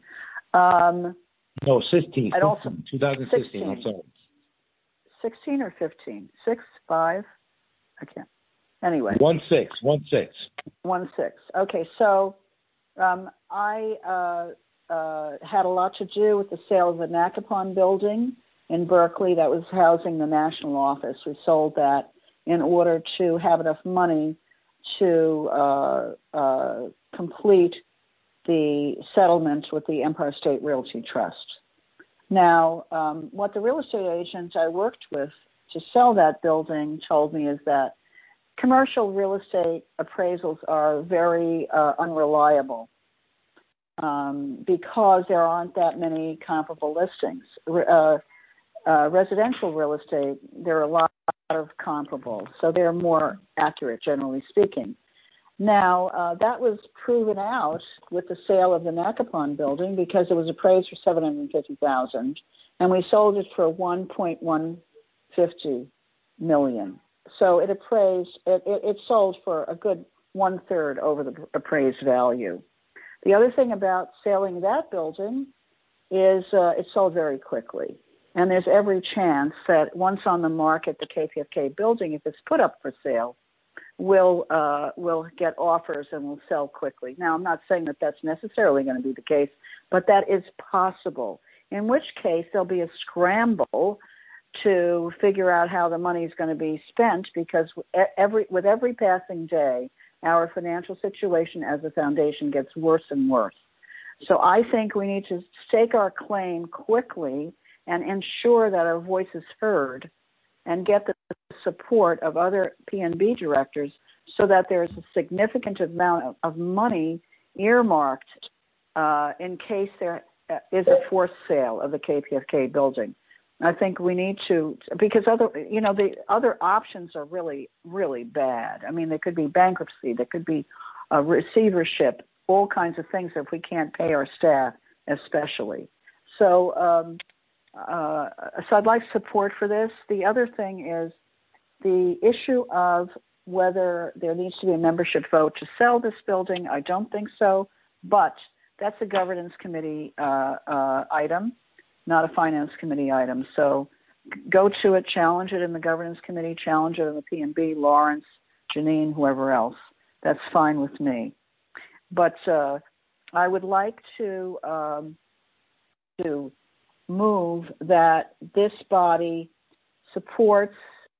No, 16. I'd also 2016. 16. I'm sorry. 16 or 15? 6, 5? I can't. Anyway. 16. 16. Okay, so I had a lot to do with the sale of the Nakapon building in Berkeley that was housing the national office. We sold that in order to have enough money to complete the settlement with the Empire State Realty Trust. Now, what the real estate agent I worked with to sell that building told me is that commercial real estate appraisals are very unreliable because there aren't that many comparable listings. Residential real estate, there are a lot of comparables, so they're more accurate, generally speaking. Now, that was proven out with the sale of the Nakapon building because it was appraised for $750,000, and we sold it for $1.150 million. So it appraised, it sold for a good 1/3 over the appraised value. The other thing about selling that building is it sold very quickly. And there's every chance that once on the market, the KPFK building, if it's put up for sale, will get offers and will sell quickly. Now, I'm not saying that that's necessarily going to be the case, but that is possible, in which case there'll be a scramble to figure out how the money is going to be spent, because with every passing day, our financial situation as a foundation gets worse and worse. So I think we need to stake our claim quickly and ensure that our voice is heard and get the support of other PNB directors so that there's a significant amount of money earmarked in case there is a forced sale of the KPFK building. I think we need to, because the other options are really, really bad. I mean, there could be bankruptcy, there could be a receivership, all kinds of things if we can't pay our staff, especially. So I'd like support for this. The other thing is the issue of whether there needs to be a membership vote to sell this building. I don't think so, but that's a governance committee item, not a finance committee item. So go to it, challenge it in the governance committee, challenge it in the PNB, Lawrence, Janine, whoever else. That's fine with me. But I would like to move that this body supports,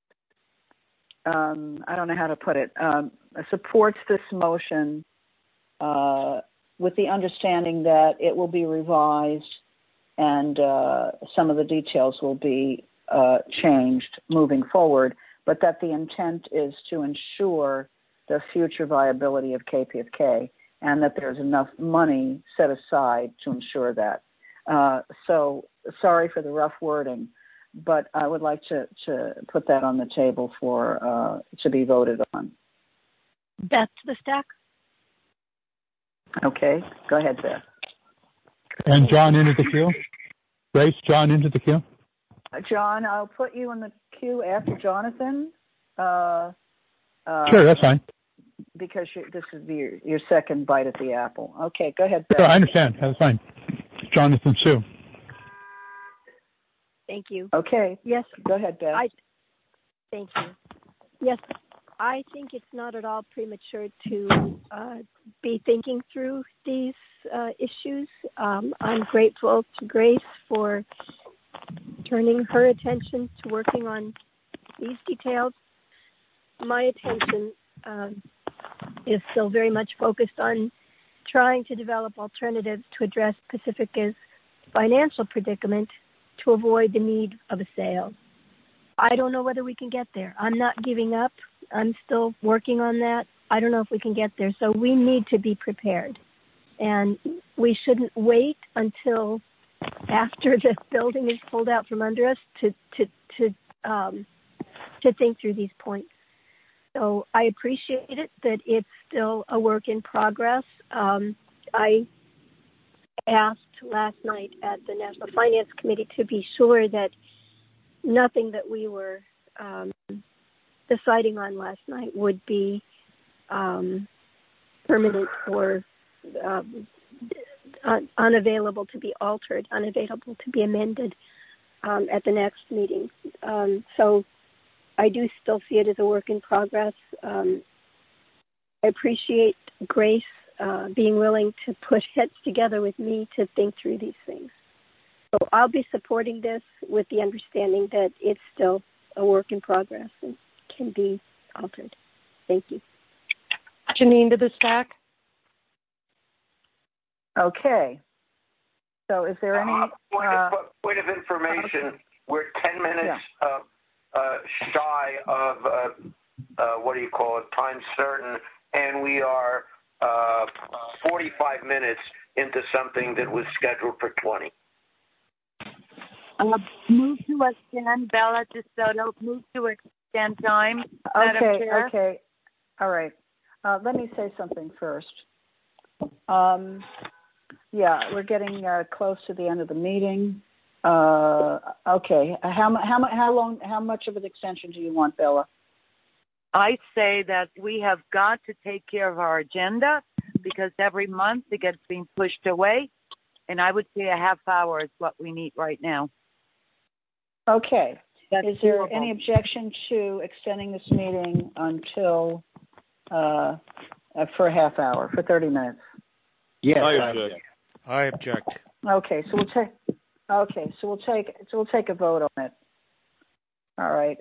I don't know how to put it, supports this motion with the understanding that it will be revised and some of the details will be changed moving forward, but that the intent is to ensure the future viability of KPFK and that there's enough money set aside to ensure that. So sorry for the rough wording, but I would like to put that on the table for to be voted on. Beth to the stack. Okay, go ahead, Beth. And John into the queue. Grace, John into the queue. John, I'll put you in the queue after Jonathan. Sure, that's fine. Because this is your second bite at the apple. Okay, go ahead, Beth. Sure, I understand. That's fine. Jonathan Sue. Thank you. Okay. Yes. Go ahead, Beth. Thank you. Yes, I think it's not at all premature to be thinking through these issues. I'm grateful to Grace for turning her attention to working on these details. My attention is still very much focused on trying to develop alternatives to address Pacifica's financial predicament to avoid the need of a sale. I don't know whether we can get there. I'm not giving up. I'm still working on that. I don't know if we can get there. So we need to be prepared. And we shouldn't wait until after the building is pulled out from under us to think through these points. So I appreciate it that it's still a work in progress. I asked last night at the National Finance Committee to be sure that nothing that we were deciding on last night would be permanent or unavailable to be altered, unavailable to be amended at the next meeting. So I do still see it as a work in progress. I appreciate Grace being willing to put heads together with me to think through these things. So I'll be supporting this with the understanding that it's still a work in progress and can be altered. Thank you. Janine to the stack. Okay. So is there any... point of information, we're 10 minutes shy of, time certain, and we are 45 minutes into something that was scheduled for 20. Move to extend, Bella DeSoto, move to extend time. Okay. All right. Let me say something first. We're getting close to the end of the meeting. Okay. How much of an extension do you want, Bella? I say that we have got to take care of our agenda because every month it gets being pushed away. And I would say a half hour is what we need right now. Okay. Is there doable. any objection to extending this meeting until for a half hour, for 30 minutes? Yes, I object. Okay, so we'll take a vote on it. All right.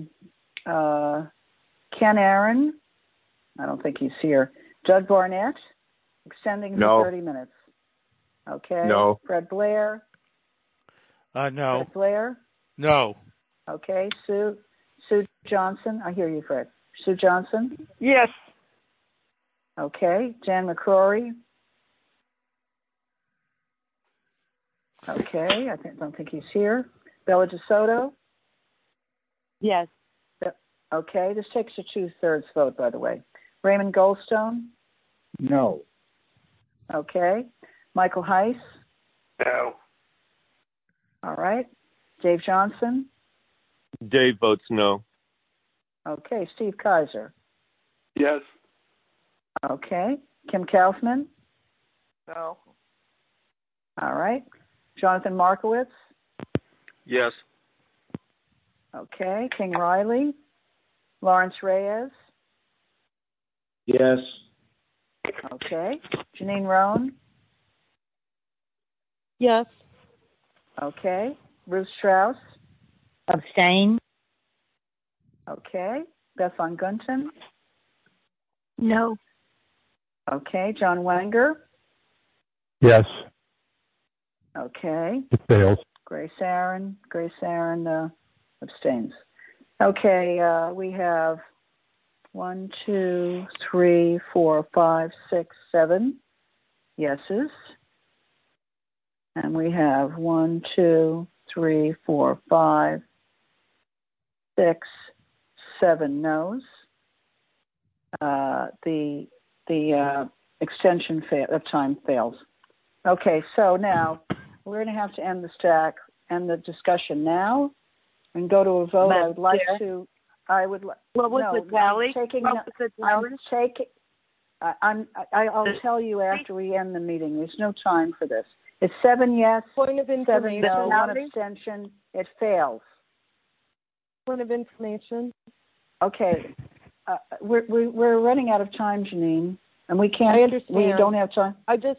Ken Aaron, I don't think he's here. Doug Barnett, extending for 30 minutes. Okay. No. Fred Blair. No. Fred Blair. No. Okay. Sue Johnson. I hear you, Fred. Sue Johnson. Yes. Okay. Jan McCrory. Okay. Don't think he's here. Bella DeSoto. Yes. Okay. This takes a 2/3 vote, by the way. Raymond Goldstone. No. Okay. Michael Heiss. No. All right. Dave Johnson. Dave votes no. Okay. Steve Kaiser. Yes. Okay. Kim Kaufman. No. All right. Jonathan Markowitz. Yes. Okay. King Riley. Lawrence Reyes. Yes. Okay. Janine Roan. Yes. Okay. Ruth Strauss. Abstain. Okay. Beth Von Gunten. No. Okay. John Wanger. Yes. Okay. It fails. Grace Aaron abstains. Okay. We have 1, 2, 3, 4, 5, 6, 7 yeses. And we have 1, 2, 3, 4, 5, 6, 7 no's. The extension of time fails. Okay, so now we're going to have to end the discussion now and go to a vote. Madam I would like Chair? to. What was the tally? I'll tell you after we end the meeting. There's no time for this. It's 7 yes, Point of 7 information. no, 1 abstention. It fails. Point of information. Okay, we're running out of time, Janine, and we can't. I understand. We don't have time. I just,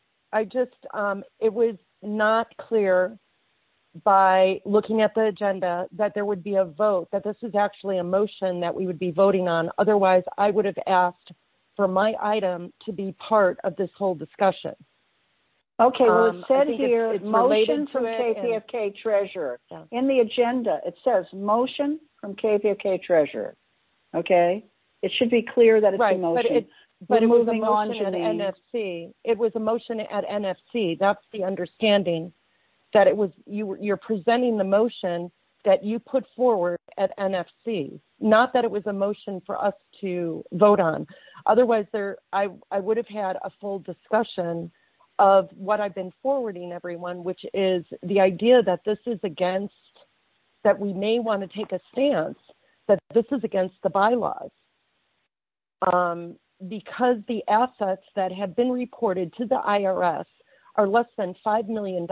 it was not clear by looking at the agenda that there would be a vote, that this is actually a motion that we would be voting on. Otherwise, I would have asked for my item to be part of this whole discussion. Okay, well, it said here, it's motion from it KPFK Treasurer. Yeah. In the agenda, it says motion from KPFK Treasurer. Okay? It should be clear that it's a motion. But it was a motion at NFC. It was a motion at NFC. That's the understanding, that it was you're presenting the motion that you put forward at NFC, not that it was a motion for us to vote on. Otherwise, I would have had a full discussion of what I've been forwarding everyone, which is the idea that this is against, that we may want to take a stance that this is against the bylaws. Because the assets that have been reported to the IRS are less than $5 million.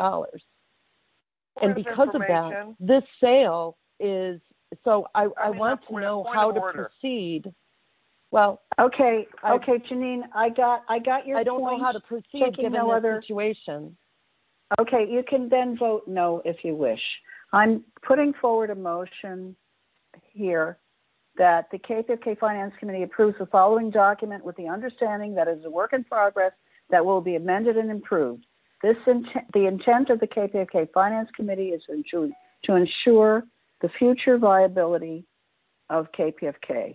And because of that, this sale is, so I want to know how to proceed. Well, okay, Janine, I got your point. I don't know how to proceed given the situation. Okay, you can then vote no if you wish. I'm putting forward a motion here that the KPFK Finance Committee approves the following document with the understanding that it is a work in progress that will be amended and improved. The intent of the KPFK Finance Committee is to ensure the future viability of KPFK.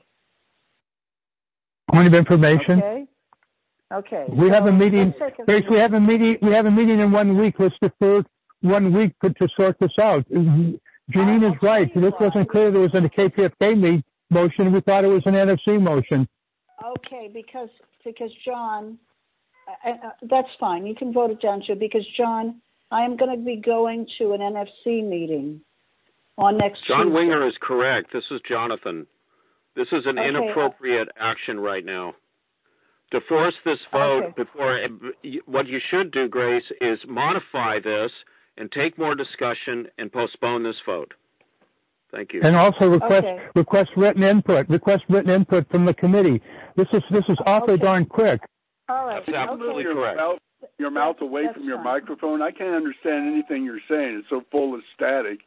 Point of information. Okay. We have a meeting. Grace, we have a meeting. We have a meeting in 1 week. Let's defer 1 week to sort this out. Janine is right. This wasn't clear. There was a KPFK motion. We thought it was an NFC motion. Okay, because John, that's fine. You can vote it down too. Because John, I am going to be going to an NFC meeting on next Tuesday. John Winger is correct. This is Jonathan. This is an inappropriate action right now. To force this vote before, what you should do, Grace, is modify this and take more discussion and postpone this vote. Thank you. And also request written input. Request written input from the committee. This is awfully darn quick. All right. That's absolutely correct. Your mouth away from your microphone. I can't understand anything you're saying. It's so full of static.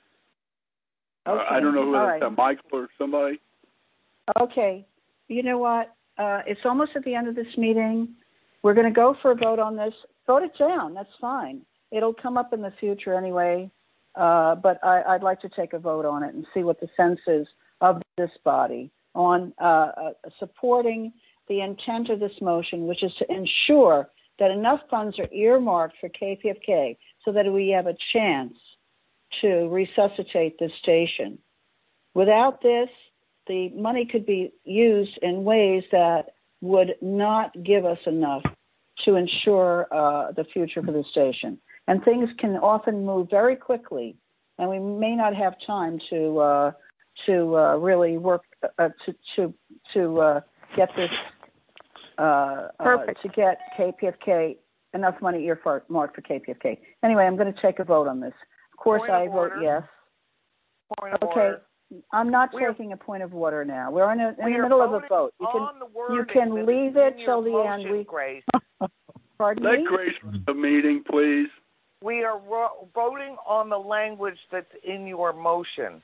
I don't know who that's, Michael or somebody. Okay. You know what? It's almost at the end of this meeting. We're going to go for a vote on this. Vote it down. That's fine. It'll come up in the future anyway. But I'd like to take a vote on it and see what the sense is of this body on supporting the intent of this motion, which is to ensure that enough funds are earmarked for KPFK so that we have a chance to resuscitate this station. Without this, the money could be used in ways that would not give us enough to ensure the future for the station. And things can often move very quickly, and we may not have time to really work to get this to get KPFK enough money earmarked for KPFK. Anyway, I'm going to take a vote on this. Of course, I vote yes. Okay. I'm not taking a point of order now. We're in the middle of a vote. You can leave it till the end. Grace. Pardon me? Let Grace run the meeting, please. We are voting on the language that's in your motion.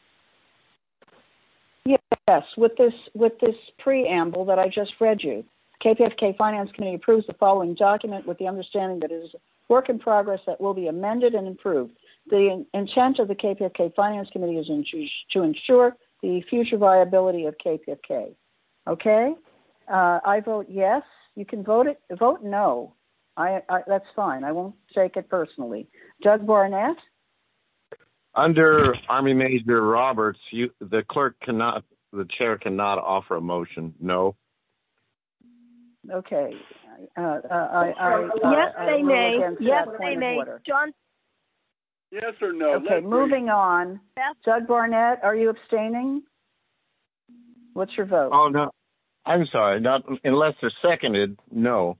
Yes, with this preamble that I just read you. KPFK Finance Committee approves the following document with the understanding that it is a work in progress that will be amended and improved. The intent of the KPFK Finance Committee is to ensure the future viability of KPFK. Okay? I vote yes. You can vote no. That's fine. I won't take it personally. Doug Barnett? Under Army Major Roberts, the chair cannot offer a motion. No. Okay. Yes, they may. Yes, they may. John? Yes or no? Okay, moving on. Yes. Doug Barnett, are you abstaining? What's your vote? Oh, no. I'm sorry. Not unless they're seconded, no.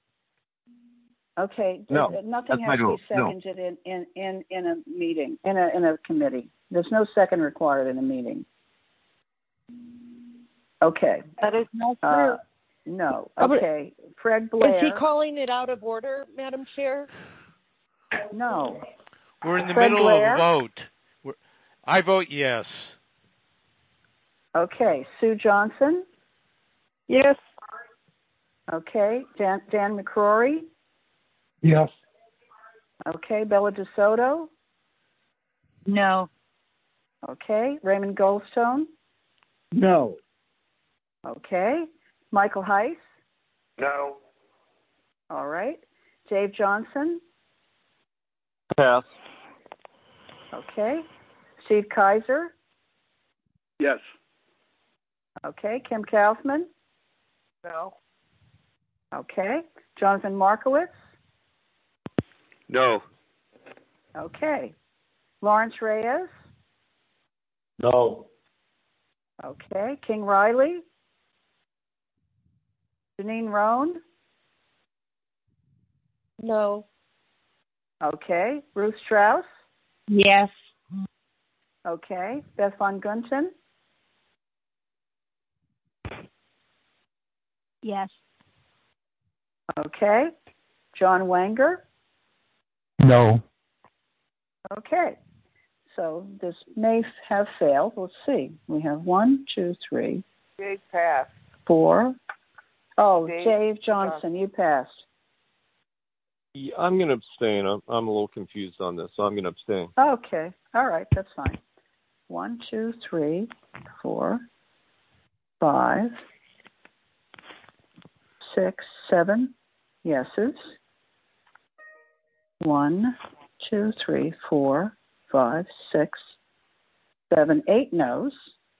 Okay. No, Nothing that's my has to vote. be seconded in a meeting, in a committee. There's no second required in a meeting. Okay. That is not true. No. Okay. Fred Blair. Is he calling it out of order, Madam Chair? No. We're in the Fred middle Blair? of a vote. I vote yes. Okay. Sue Johnson? Yes. Okay. Dan McCrory? Yes. Okay. Bella DeSoto? No. Okay. Raymond Goldstone? No. Okay. Michael Heiss? No. All right. Dave Johnson? Pass. Okay. Steve Kaiser? Yes. Okay. Kim Kaufman? No. Okay. Jonathan Markowitz? No. Okay. Lawrence Reyes? No. Okay. King Riley? Janine Roan? No. Okay. Ruth Strauss? Yes. Okay. Beth Von Gunten? Yes. Okay. John Wanger? No. Okay. So this may have failed. Let's see. We have 1, 2, 3, Dave passed. 4. Oh, Dave Dave Johnson, you passed. Yeah, I'm going to abstain. I'm a little confused on this, so I'm going to abstain. Okay. All right. That's fine. 1, 2, 3, 4, 5, 6, 7 yeses. 1, 2, 3, 4, 5, 6, 7, 8 no's,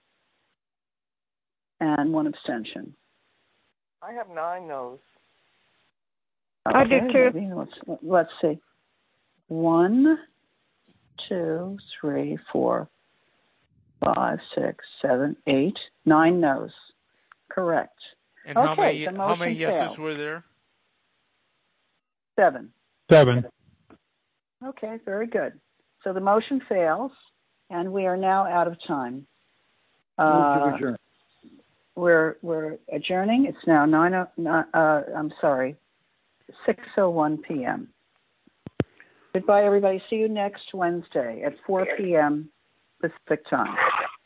and 1 abstention. I have 9 no's. Okay, I do too. maybe let's see. 1, 2, 3, 4, 5, 6, 7, 8, 9 no's. Correct. And okay, how many yeses failed. were there? 7. 7. Okay, very good. So the motion fails, and we are now out of time. Move to adjourn. We're adjourning. It's now 6:01 p.m. Goodbye, everybody. See you next Wednesday at 4 p.m. Pacific time.